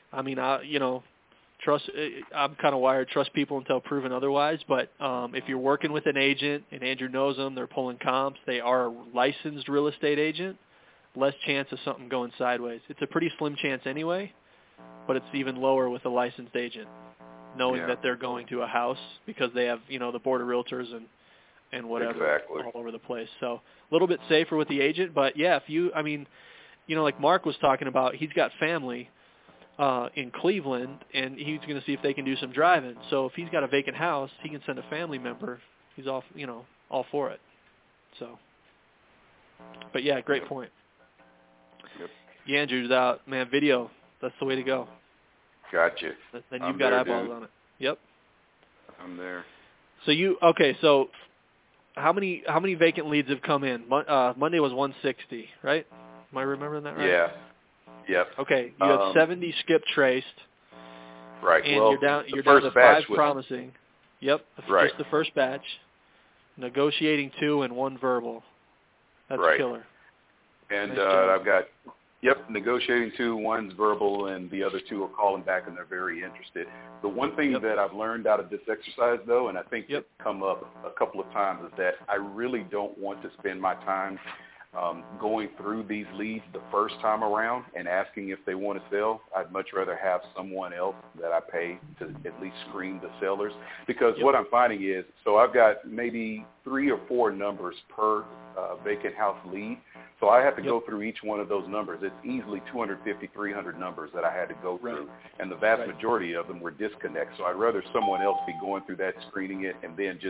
S2: trust. I'm kind of wired, trust people until proven otherwise. But if you're working with an agent and Andrew knows them, they're pulling comps, they are a licensed real estate agent, less chance of something going sideways. It's a pretty slim chance anyway, but it's even lower with a licensed agent, knowing that they're going to a house because they have, the board of realtors and whatever all over the place. So a little bit safer with the agent. But, if you, like Mark was talking about, he's got family in Cleveland, and he's going to see if they can do some driving. So if he's got a vacant house, he can send a family member. He's all for it. So, but great point.
S9: Yep.
S2: Yeah, Andrew's out, man. Video, that's the way to go.
S9: Gotcha.
S2: Then you've got eyeballs on it. Yep.
S9: I'm there.
S2: So so how many vacant leads have come in? Monday was 160, right? Am I remembering that right?
S9: Yeah. Yep.
S2: Okay, you have 70 skip traced.
S9: Right.
S2: And
S9: well,
S2: you're down to 5 promising. Yep.
S9: Right.
S2: Just the first batch. Negotiating 2 and 1 verbal. That's killer.
S9: And I've got negotiating 2, 1's verbal, and the other 2 are calling back, and they're very interested. The one thing that I've learned out of this exercise, though, and I think it's come up a couple of times, is that I really don't want to spend my time going through these leads the first time around and asking if they want to sell. I'd much rather have someone else that I pay to at least screen the sellers, because what I'm finding is, so I've got maybe 3 or 4 numbers per vacant house lead. So I have to go through each one of those numbers. It's easily 250, 300 numbers that I had to go through, and the vast majority of them were disconnects. So I'd rather someone else be going through that, screening it, and then just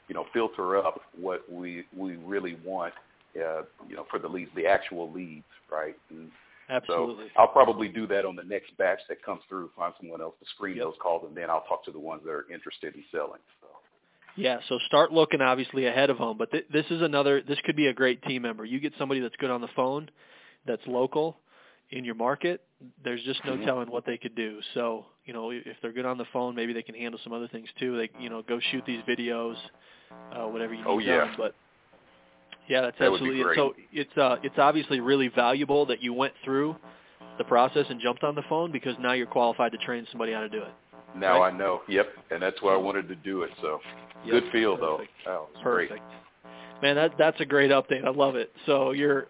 S9: filter up what we really want, for the leads, the actual leads, right? And
S2: absolutely.
S9: So I'll probably do that on the next batch that comes through, find someone else to screen those calls, and then I'll talk to the ones that are interested in selling. So.
S2: Yeah, so start looking obviously ahead of them, but this could be a great team member. You get somebody that's good on the phone, that's local in your market, there's just no telling what they could do. So, if they're good on the phone, maybe they can handle some other things too. They, go shoot these videos, whatever you need done. But yeah, that's absolutely it. So it's obviously really valuable that you went through the process and jumped on the phone, because now you're qualified to train somebody how to do it.
S9: Now
S2: right?
S9: I know. Yep, and that's why I wanted to do it. So good feel though. Oh,
S2: perfect.
S9: Great.
S2: Man, that's a great update. I love it. So you're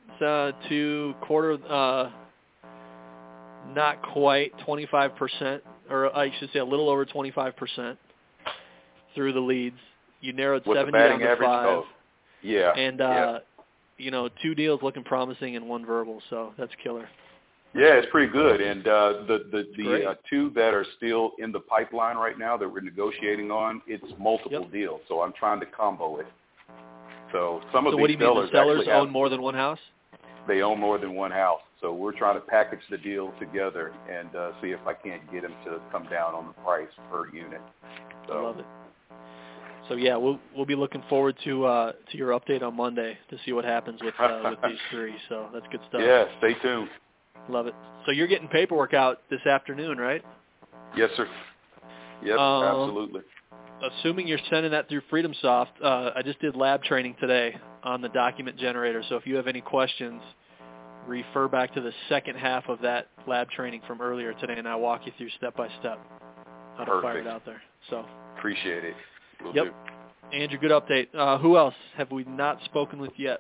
S2: not quite 25%, or I should say a little over 25% through the leads. You narrowed
S9: With
S2: 70
S9: the batting
S2: down to
S9: average?
S2: 5.
S9: Oh, yeah.
S2: And 2 deals looking promising and 1 verbal. So that's killer.
S9: Yeah, it's pretty good. And the 2 that are still in the pipeline right now that we're negotiating on, it's multiple deals. So I'm trying to combo it. So some of these sellers
S2: actually own more than one house?
S9: They own more than one house. So we're trying to package the deal together and see if I can't get them to come down on the price per unit. So.
S2: I love it. So yeah, we'll be looking forward to your update on Monday to see what happens with these 3. So that's good stuff.
S9: Yeah, stay tuned.
S2: Love it. So you're getting paperwork out this afternoon, right?
S9: Yes, sir. Yep, absolutely.
S2: Assuming you're sending that through FreedomSoft, I just did lab training today on the document generator. So if you have any questions, refer back to the second half of that lab training from earlier today, and I'll walk you through step by step how to fire it out there. So
S9: appreciate it. Will
S2: do. Andrew, good update. Who else have we not spoken with yet?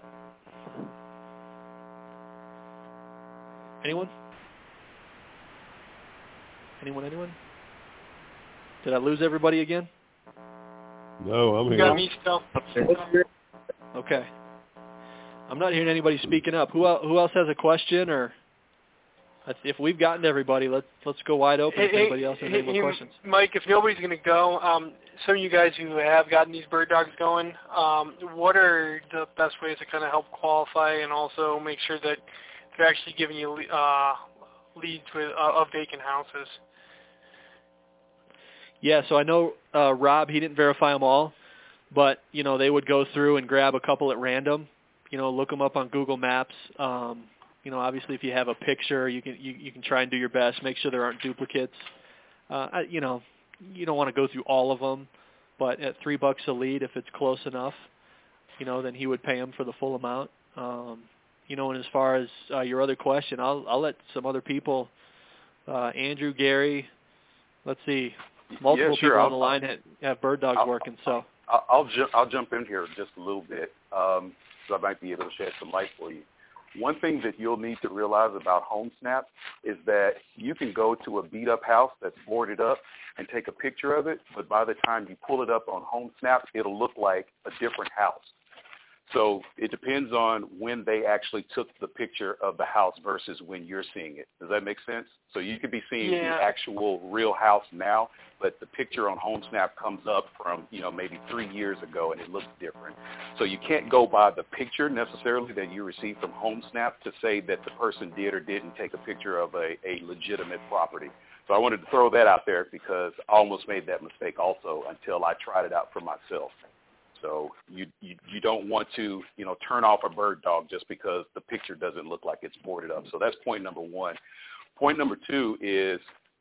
S2: Anyone? Anyone? Did I lose everybody again?
S4: No, I'm here.
S3: You got me still.
S2: Okay. I'm not hearing anybody speaking up. Who else has a question, or if we've gotten to everybody, let's go wide open. If anybody else has any more questions.
S3: Mike, if nobody's going to go, some of you guys who have gotten these bird dogs going, what are the best ways to kind of help qualify and also make sure that they're actually giving you leads of vacant houses?
S2: Yeah, so I know Rob, he didn't verify them all, but, they would go through and grab a couple at random, look them up on Google Maps. Obviously if you have a picture, you can try and do your best, make sure there aren't duplicates. You don't want to go through all of them, but at $3 a lead, if it's close enough, then he would pay them for the full amount. And as far as your other question, I'll let some other people, Andrew, Gary, let's see, multiple people on the line have bird dogs working. So
S9: I'll jump in here just a little bit, so I might be able to shed some light for you. One thing that you'll need to realize about HomeSnap is that you can go to a beat-up house that's boarded up and take a picture of it, but by the time you pull it up on HomeSnap, it'll look like a different house. So it depends on when they actually took the picture of the house versus when you're seeing it. Does that make sense? So you could be seeing the actual real house now, but the picture on HomeSnap comes up from, maybe 3 years ago and it looks different. So you can't go by the picture necessarily that you received from HomeSnap to say that the person did or didn't take a picture of a legitimate property. So I wanted to throw that out there because I almost made that mistake also until I tried it out for myself. So you don't want to, turn off a bird dog just because the picture doesn't look like it's boarded up. So that's point number 1. Point number 2 is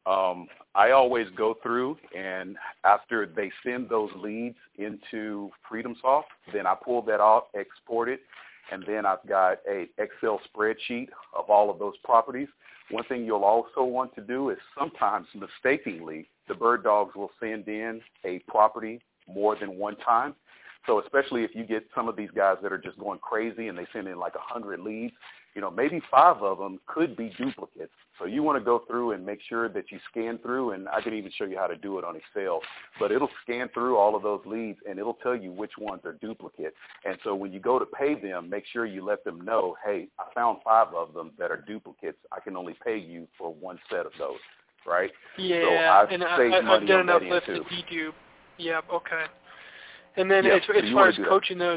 S9: I always go through, and after they send those leads into FreedomSoft, then I pull that off, export it, and then I've got a Excel spreadsheet of all of those properties. One thing you'll also want to do is sometimes mistakenly the bird dogs will send in a property more than one time. So especially if you get some of these guys that are just going crazy and they send in like 100 leads, maybe 5 of them could be duplicates. So you want to go through and make sure that you scan through, and I can even show you how to do it on Excel, but it'll scan through all of those leads and it'll tell you which ones are duplicates. And so when you go to pay them, make sure you let them know, hey, I found 5 of them that are duplicates. I can only pay you for one set of those, right?
S3: Yeah,
S9: so
S3: I've done enough lists to dedupe. Yeah, okay. And then as far as coaching those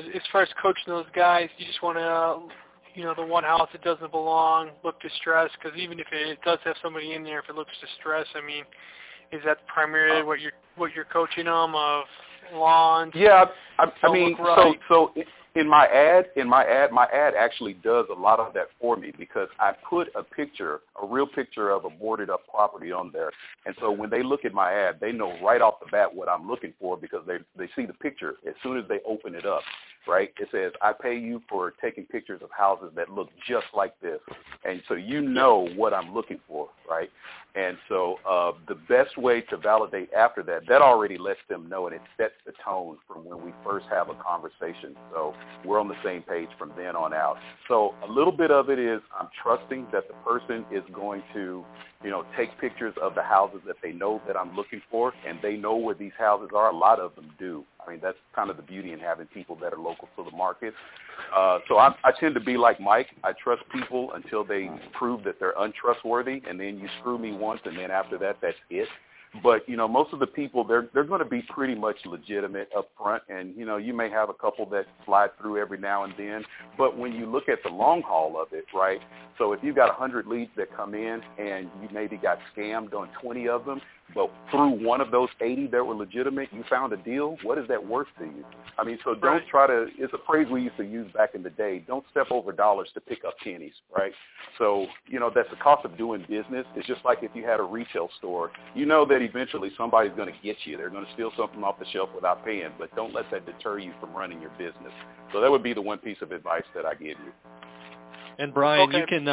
S3: guys, you just want to, the one house that doesn't belong, look distressed, because even if it does have somebody in there, if it looks distressed, I mean, is that primarily what you're coaching them of lawns?
S9: Yeah, I mean, so in my ad, my ad actually does a lot of that for me because I put a real picture of a boarded up property on there. And so when they look at my ad, they know right off the bat what I'm looking for because they see the picture as soon as they open it up, right? It says, I pay you for taking pictures of houses that look just like this. And so you know what I'm looking for, right? And so the best way to validate after that already lets them know, and it sets the tone from when we first have a conversation. So we're on the same page from then on out. So a little bit of it is I'm trusting that the person is going to, take pictures of the houses that they know that I'm looking for, and they know where these houses are. A lot of them do. I mean, that's kind of the beauty in having people that are local to the market. So I tend to be like Mike. I trust people until they prove that they're untrustworthy, and then you screw me once, and then after that, that's it. But, most of the people, they're going to be pretty much legitimate up front, and, you may have a couple that slide through every now and then. But when you look at the long haul of it, right, so if you've got 100 leads that come in and you maybe got scammed on 20 of them, but through one of those 80 that were legitimate, you found a deal, what is that worth to you? I mean, so don't try to, it's a phrase we used to use back in the day, don't step over dollars to pick up pennies, right? So, that's the cost of doing business. It's just like if you had a retail store, you know that eventually somebody's going to get you. They're going to steal something off the shelf without paying, but don't let that deter you from running your business. So that would be the one piece of advice that I give you.
S2: And Brian, you can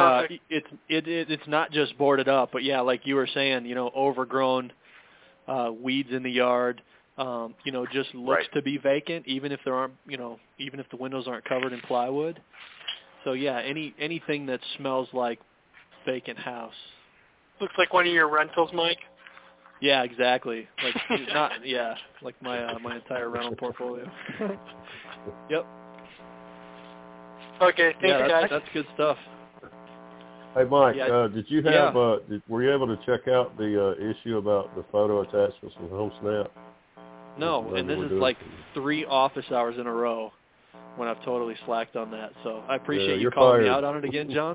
S2: it's not just boarded up, but yeah, like you were saying, overgrown weeds in the yard, just looks to be vacant, even if there aren't, even if the windows aren't covered in plywood. So yeah, anything that smells like vacant house.
S3: Looks like one of your rentals, Mike.
S2: Yeah, exactly. Like like my entire rental portfolio. Yep.
S3: Okay, thank you guys.
S2: That's good stuff.
S4: Hey, Mike, did you have were you able to check out the issue about the photo attachments from HomeSnap?
S2: No, and this is like 3 office hours in a row when I've totally slacked on that. So I appreciate you calling me out on it again, John.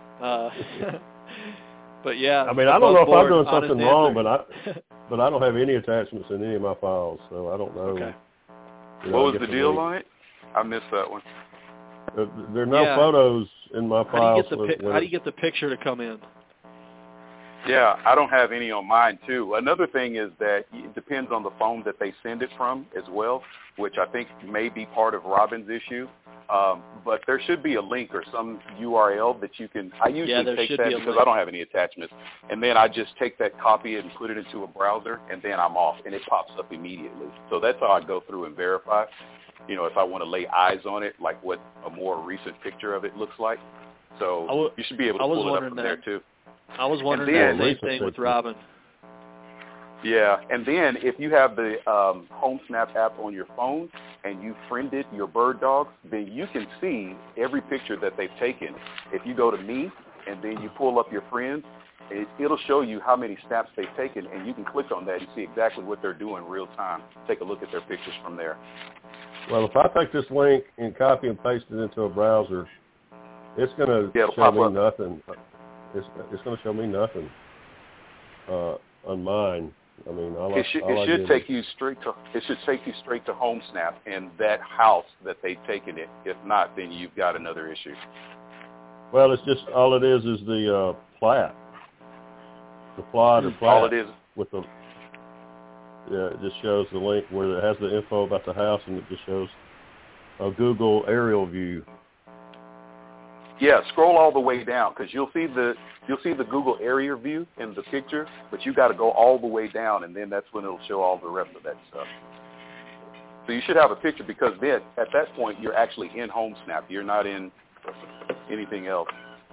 S2: But yeah,
S4: I mean, I don't know if I'm doing something wrong, but I don't have any attachments in any of my files, so I don't know.
S2: Okay.
S9: What was the deal on it? I missed that one.
S4: There are no photos in my files.
S2: How do you get the picture to come in?
S9: Yeah, I don't have any on mine, too. Another thing is that it depends on the phone that they send it from as well, which I think may be part of Robin's issue. But there should be a link or some URL that you can – I usually take that because I don't have any attachments. And then I just take that copy and put it into a browser, and then I'm off, and it pops up immediately. So that's how I go through and verify. If I want to lay eyes on it, like what a more recent picture of it looks like. So you should be able to pull it up from there, too.
S2: I was wondering the same thing with Robin.
S9: Yeah, and then if you have the HomeSnap app on your phone and you friended your bird dogs, then you can see every picture that they've taken. If you go to me and then you pull up your friends, it'll show you how many snaps they've taken, and you can click on that and see exactly what they're doing real time. Take a look at their pictures from there.
S4: Well, if I take this link and copy and paste it into a browser, it's going to show me nothing. It's going to show me nothing on mine. I mean, it should take you straight to HomeSnap and that house that they've taken it. If not, then you've got another issue. Well, it's just all it is the plat. The plot or plat.
S9: All it is.
S4: With the it just shows the link where it has the info about the house, and it just shows a Google aerial view.
S9: Yeah, scroll all the way down because you'll see the Google area view in the picture, but you got to go all the way down, and then that's when it'll show all the rest of that stuff. So you should have a picture because then at that point you're actually in HomeSnap. You're not in anything else.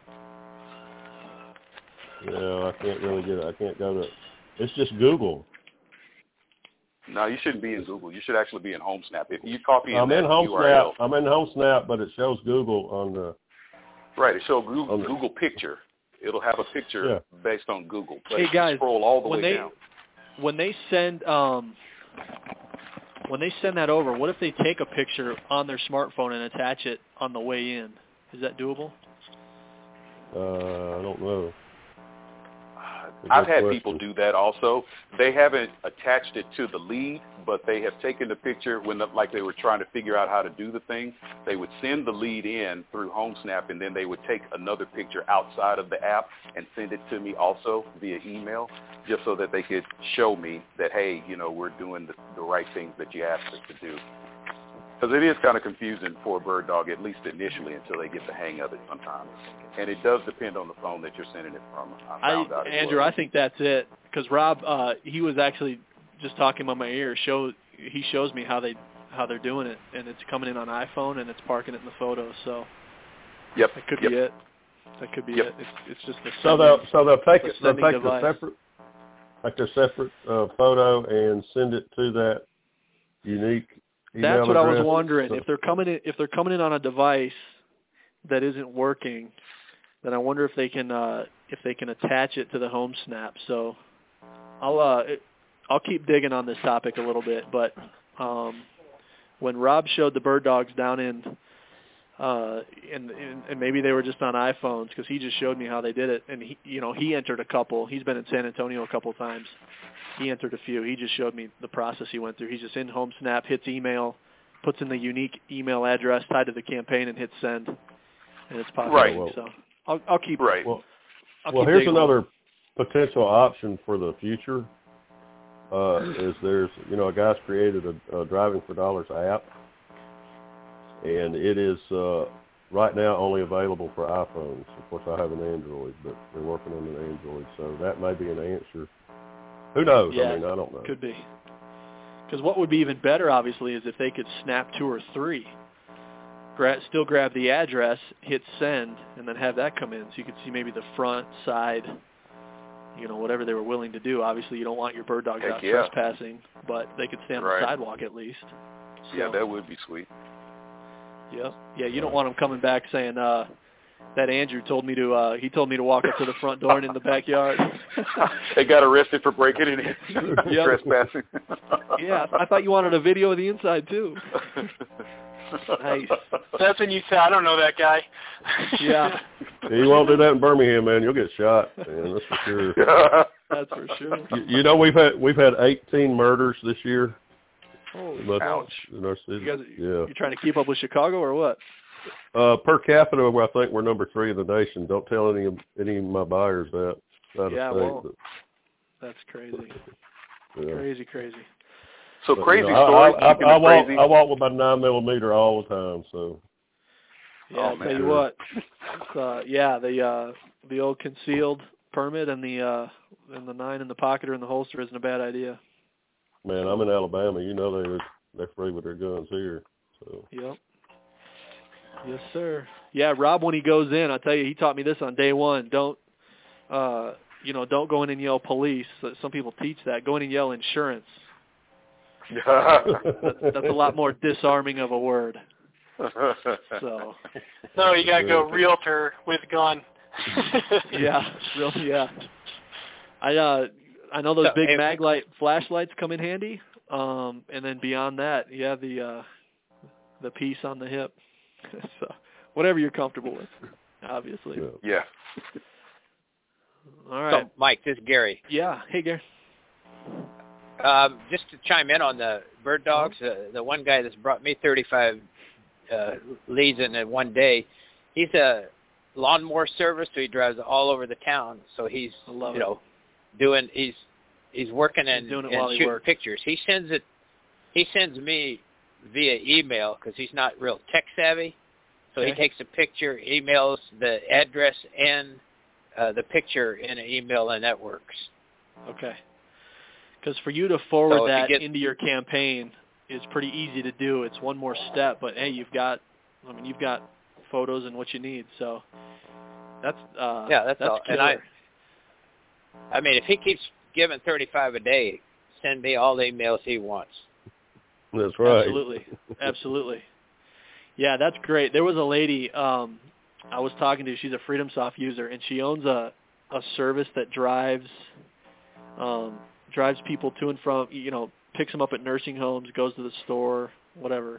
S4: Yeah, I can't really get it. I can't go to. It's just Google.
S9: No, you shouldn't be in Google. You should actually be in HomeSnap. If you copy
S4: I'm in HomeSnap.
S9: URL,
S4: I'm in HomeSnap, but it shows Google on the.
S9: Right, it shows Google picture. It'll have a picture based on Google. But
S2: hey guys,
S9: scroll all the way down.
S2: When they send when they send that over, what if they take a picture on their smartphone and attach it on the way in? Is that doable?
S4: I don't know.
S9: I've had people do that also. They haven't attached it to the lead, but they have taken the picture like they were trying to figure out how to do the thing. They would send the lead in through HomeSnap, and then they would take another picture outside of the app and send it to me also via email, just so that they could show me that, hey, we're doing the right things that you asked us to do. Because it is kind of confusing for a bird dog, at least initially, until they get the hang of it sometimes. And it does depend on the phone that you're sending it from.
S2: Andrew, I think that's it. Because Rob, he was actually just talking about my ear. He shows me how they're doing it, and it's coming in on iPhone, and it's parking it in the photos. So
S9: that
S2: could be it. That could be it. It's just the
S4: so they'll take a separate photo and send it to that unique email
S2: That's what
S4: address.
S2: I was wondering. If they're coming in on a device that isn't working, then I wonder if they can attach it to the HomeSnap. So I'll keep digging on this topic a little bit. But when Rob showed the bird dogs down in and maybe they were just on iPhones, because he just showed me how they did it, and he entered a couple. He's been in San Antonio a couple of times. He entered a few. He just showed me the process he went through. He's just in HomeSnap, hits email, puts in the unique email address tied to the campaign, and hits send, and it's populating.
S9: Right.
S2: So I'll keep
S9: right.
S4: Well, here's another potential option for the future. Is there's a guy's created a Driving for Dollars app, and it is right now only available for iPhones. Of course, I have an Android, but they're working on an Android, so that may be an answer. Who knows?
S2: Yeah,
S4: I don't know.
S2: Could be. Because what would be even better, obviously, is if they could snap 2 or 3. Still grab the address, hit send, and then have that come in. So you could see maybe the front, side, whatever they were willing to do. Obviously, you don't want your bird dogs out trespassing, but they could stay on the sidewalk at least. So,
S9: yeah, that would be sweet.
S2: Yeah. Yeah, you don't want them coming back saying, that Andrew told me to walk up to the front door and in the backyard.
S9: They got arrested for breaking it in. Trespassing.
S2: Yeah, I thought you wanted a video of the inside too. Nice.
S3: That's when you say, I don't know that guy.
S2: Yeah.
S4: You won't do that in Birmingham, man. You'll get shot, man. That's for sure.
S2: That's for sure.
S4: We've had 18 murders this year.
S2: Oh, ouch.
S4: In our city.
S2: You trying to keep up with Chicago or what?
S4: Per capita, I think we're number 3 in the nation. Don't tell any of my buyers that.
S2: That's crazy. Yeah. Crazy.
S9: So crazy story.
S4: I walk with my 9mm all the time. So.
S2: Yeah, I'll tell you what. It's, the old concealed permit and the 9 in the pocket or in the holster isn't a bad idea.
S4: Man, I'm in Alabama. They're free with their guns here. So.
S2: Yep. Yes, sir. Yeah, Rob, when he goes in, I'll tell you, he taught me this on day one. Don't go in and yell police. Some people teach that. Go in and yell insurance. That's a lot more disarming of a word. So.
S3: No, you gotta go realtor with gun.
S2: Yeah. I know those big Maglite flashlights come in handy. And then beyond that, the piece on the hip. So whatever you're comfortable with, obviously.
S9: Yeah.
S2: All right.
S6: So, Mike, this is Gary.
S2: Yeah. Hey, Gary.
S6: Just to chime in on the bird dogs, the one guy that's brought me 35 leads in one day, he's a lawnmower service, so he drives all over the town. So he's he's working and shooting pictures. He sends me via email because he's not real tech savvy. So he takes a picture, emails the address and the picture in an email, and that works.
S2: Okay. Because for you to forward that into your campaign is pretty easy to do. It's one more step, but hey, you've got photos and what you need. So that's
S6: all.
S2: Killer.
S6: And I mean, if he keeps giving 35 a day, send me all the emails he wants.
S4: That's right.
S2: Absolutely. Yeah, that's great. There was a lady I was talking to. She's a FreedomSoft user, and she owns a service that drives people to and from, picks them up at nursing homes, goes to the store, whatever.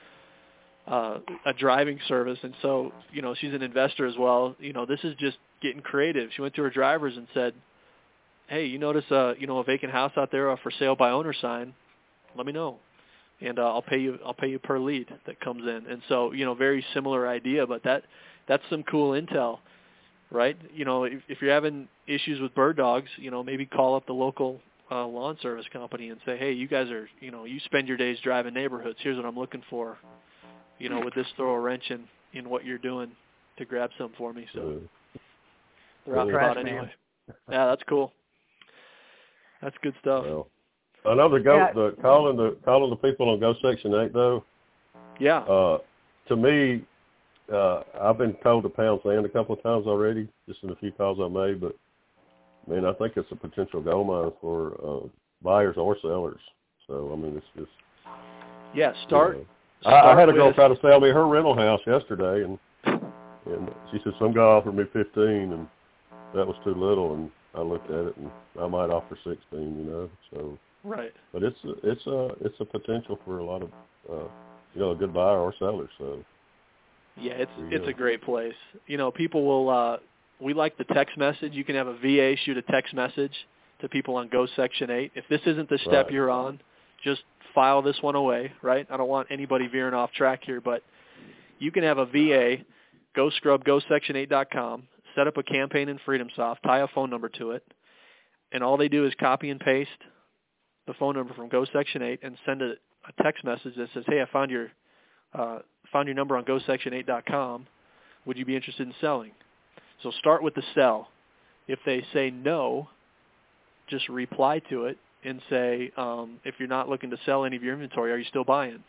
S2: A driving service, and so, you know, she's an investor as well. You know, this is just getting creative. She went to her drivers and said, hey, you notice a vacant house out there, a for sale by owner sign, let me know, and I'll pay you per lead that comes in. And so, you know, very similar idea, but that's some cool intel, right? You know, if you're having issues with bird dogs, you know, maybe call up the local lawn service company and say, hey, you guys are, you know, you spend your days driving neighborhoods, here's what I'm looking for. You know, would this throw a wrench in what you're doing to grab some for me? So they're out and about anyway. Yeah, that's cool. That's good stuff.
S4: Well, I know calling the people on Go Section 8 though.
S2: Yeah.
S4: To me, I've been told to pound sand a couple of times already, just in a few calls I made. But man, I think it's a potential gold mine for buyers or sellers. So I mean, it's just
S2: start.
S4: I had a girl try to sell me her rental house yesterday, and she said some guy offered me 15, and that was too little. And I looked at it, and I might offer 16. You know, so
S2: right.
S4: But it's a potential for a lot of you know, a good buyer or seller. So
S2: yeah, it's a great place. You know, people will. We like the text message. You can have a VA shoot a text message to people on Go Section 8. If this isn't the step you're on, just file this one away, right? I don't want anybody veering off track here, but you can have a VA go scrub GoSection8.com, set up a campaign in FreedomSoft, tie a phone number to it, and all they do is copy and paste the phone number from Go Section 8 and send a text message that says, hey, I found your number on GoSection8.com. Would you be interested in selling? So start with the sell. If they say no, just reply to it and say, if you're not looking to sell any of your inventory, are you still buying?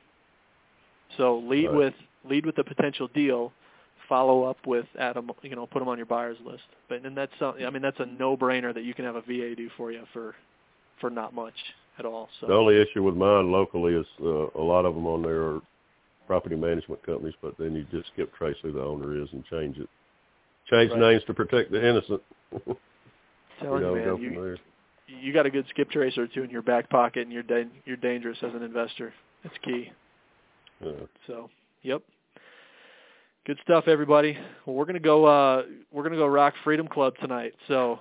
S2: So lead with the potential deal, follow up with Adam, you know, put them on your buyers list. But and that's that's a no-brainer that you can have a VA do for you for not much at all. So
S4: the only issue with mine locally is a lot of them on there are property management companies, but then you just skip trace who the owner is and change it. Change names to protect the innocent.
S2: Telling you, man, you got a good skip tracer or two in your back pocket, and you're dangerous as an investor. That's key.
S4: Yeah.
S2: So, yep. Good stuff, everybody. Well, we're gonna go rock Freedom Club tonight. So,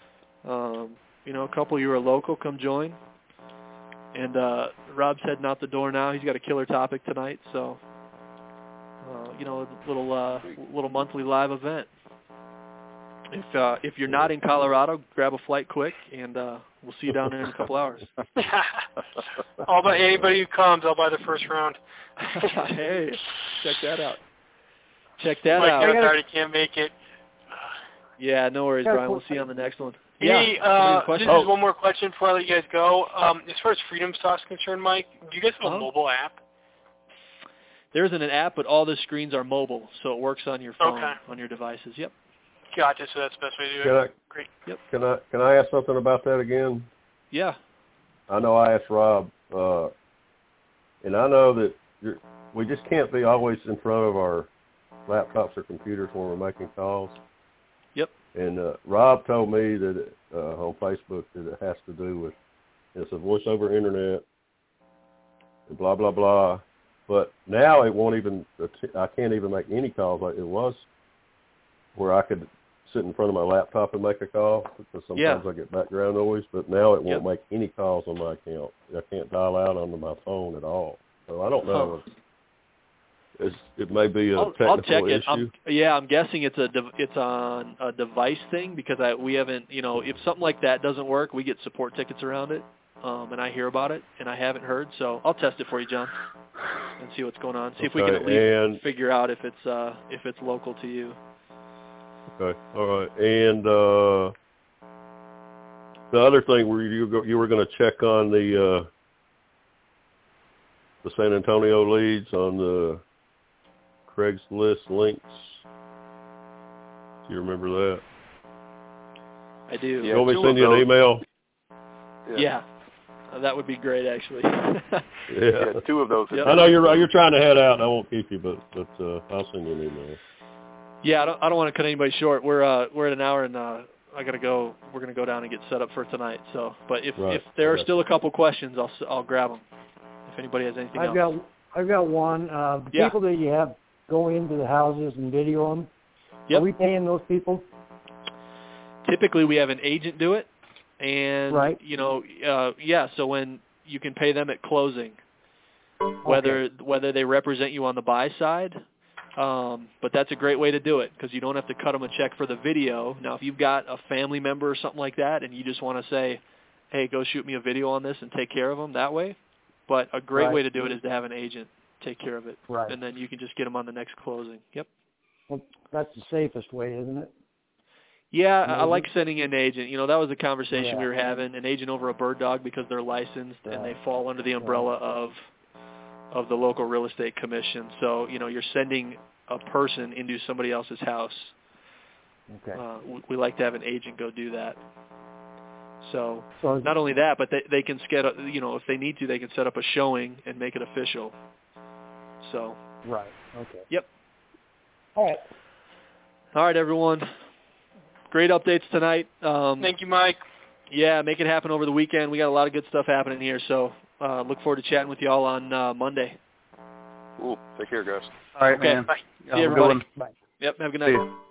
S2: you know, a couple of you are local, come join. And Rob's heading out the door now. He's got a killer topic tonight. So, you know, a little monthly live event. If you're not in Colorado, grab a flight quick, and we'll see you down there in a couple hours.
S3: I'll buy anybody who comes. I'll buy the first round.
S2: Hey, check that out.
S3: Mike already can't make it.
S2: Yeah, no worries, Brian. We'll see you on the next one.
S3: Hey, this is one more question before I let you guys go. As far as FreedomSoft is concerned, Mike, do you guys have a mobile app?
S2: There isn't an app, but all the screens are mobile, so it works on your phone, on your devices. Yep.
S3: Gotcha. So that's the best way to do it. Great.
S2: Yep.
S4: Can I ask something about that again?
S2: Yeah.
S4: I know I asked Rob, and I know that we just can't be always in front of our laptops or computers when we're making calls.
S2: Yep.
S4: And Rob told me that on Facebook that it has to do with it's a voice over internet and blah blah blah. But now it won't even. I can't even make any calls like it was, where I could sit in front of my laptop and make a call because sometimes I get background noise. But now it won't make any calls on my account. I can't dial out onto my phone at all. So I don't know. It may be a technical
S2: I'll check it.
S4: issue.
S2: I'm guessing it's on a device thing because we haven't, you know, if something like that doesn't work, we get support tickets around it, and I hear about it, and I haven't heard. So I'll test it for you, John, and see what's going on. See if we can at least figure out if it's local to you.
S4: Okay. All right. And the other thing where you were going to check on the San Antonio leads on the Craigslist links. Do you remember that?
S2: I do.
S4: You want me to send you an email?
S2: Yeah. That would be great, actually.
S4: Yeah,
S9: two of those.
S2: Yep.
S4: I know you're trying to head out, and I won't keep you, but I'll send you an email.
S2: Yeah, I don't want to cut anybody short. We're at an hour and gotta go. We're gonna go down and get set up for tonight. So, but if there are still a couple questions, I'll grab them. If anybody has anything else.
S1: I've got one. The people that you have go into the houses and video them. Are we paying those people?
S2: Typically, we have an agent do it, and so when you can pay them at closing, whether they represent you on the buy side. But that's a great way to do it because you don't have to cut them a check for the video. Now, if you've got a family member or something like that and you just want to say, hey, go shoot me a video on this and take care of them that way. But a great way to do it is to have an agent take care of it.
S1: Right.
S2: And then you can just get them on the next closing. Yep.
S1: Well, that's the safest way, isn't it?
S2: Yeah, I like sending an agent. That was a conversation we were having, an agent over a bird dog because they're licensed and they fall under the umbrella of the local real estate commission. So, you're sending a person into somebody else's house.
S1: Okay.
S2: We like to have an agent go do that. So not only that, but they can schedule, if they need to, they can set up a showing and make it official. So.
S1: Right. Okay.
S2: Yep.
S1: All
S2: right, everyone. Great updates tonight.
S3: Thank you, Mike.
S2: Yeah, make it happen over the weekend. We got a lot of good stuff happening here, so look forward to chatting with you all on Monday.
S9: Cool. Take care, guys.
S5: All right,
S2: okay.
S5: man.
S2: Bye. See you, everybody.
S1: Bye.
S2: Yep, have a good night.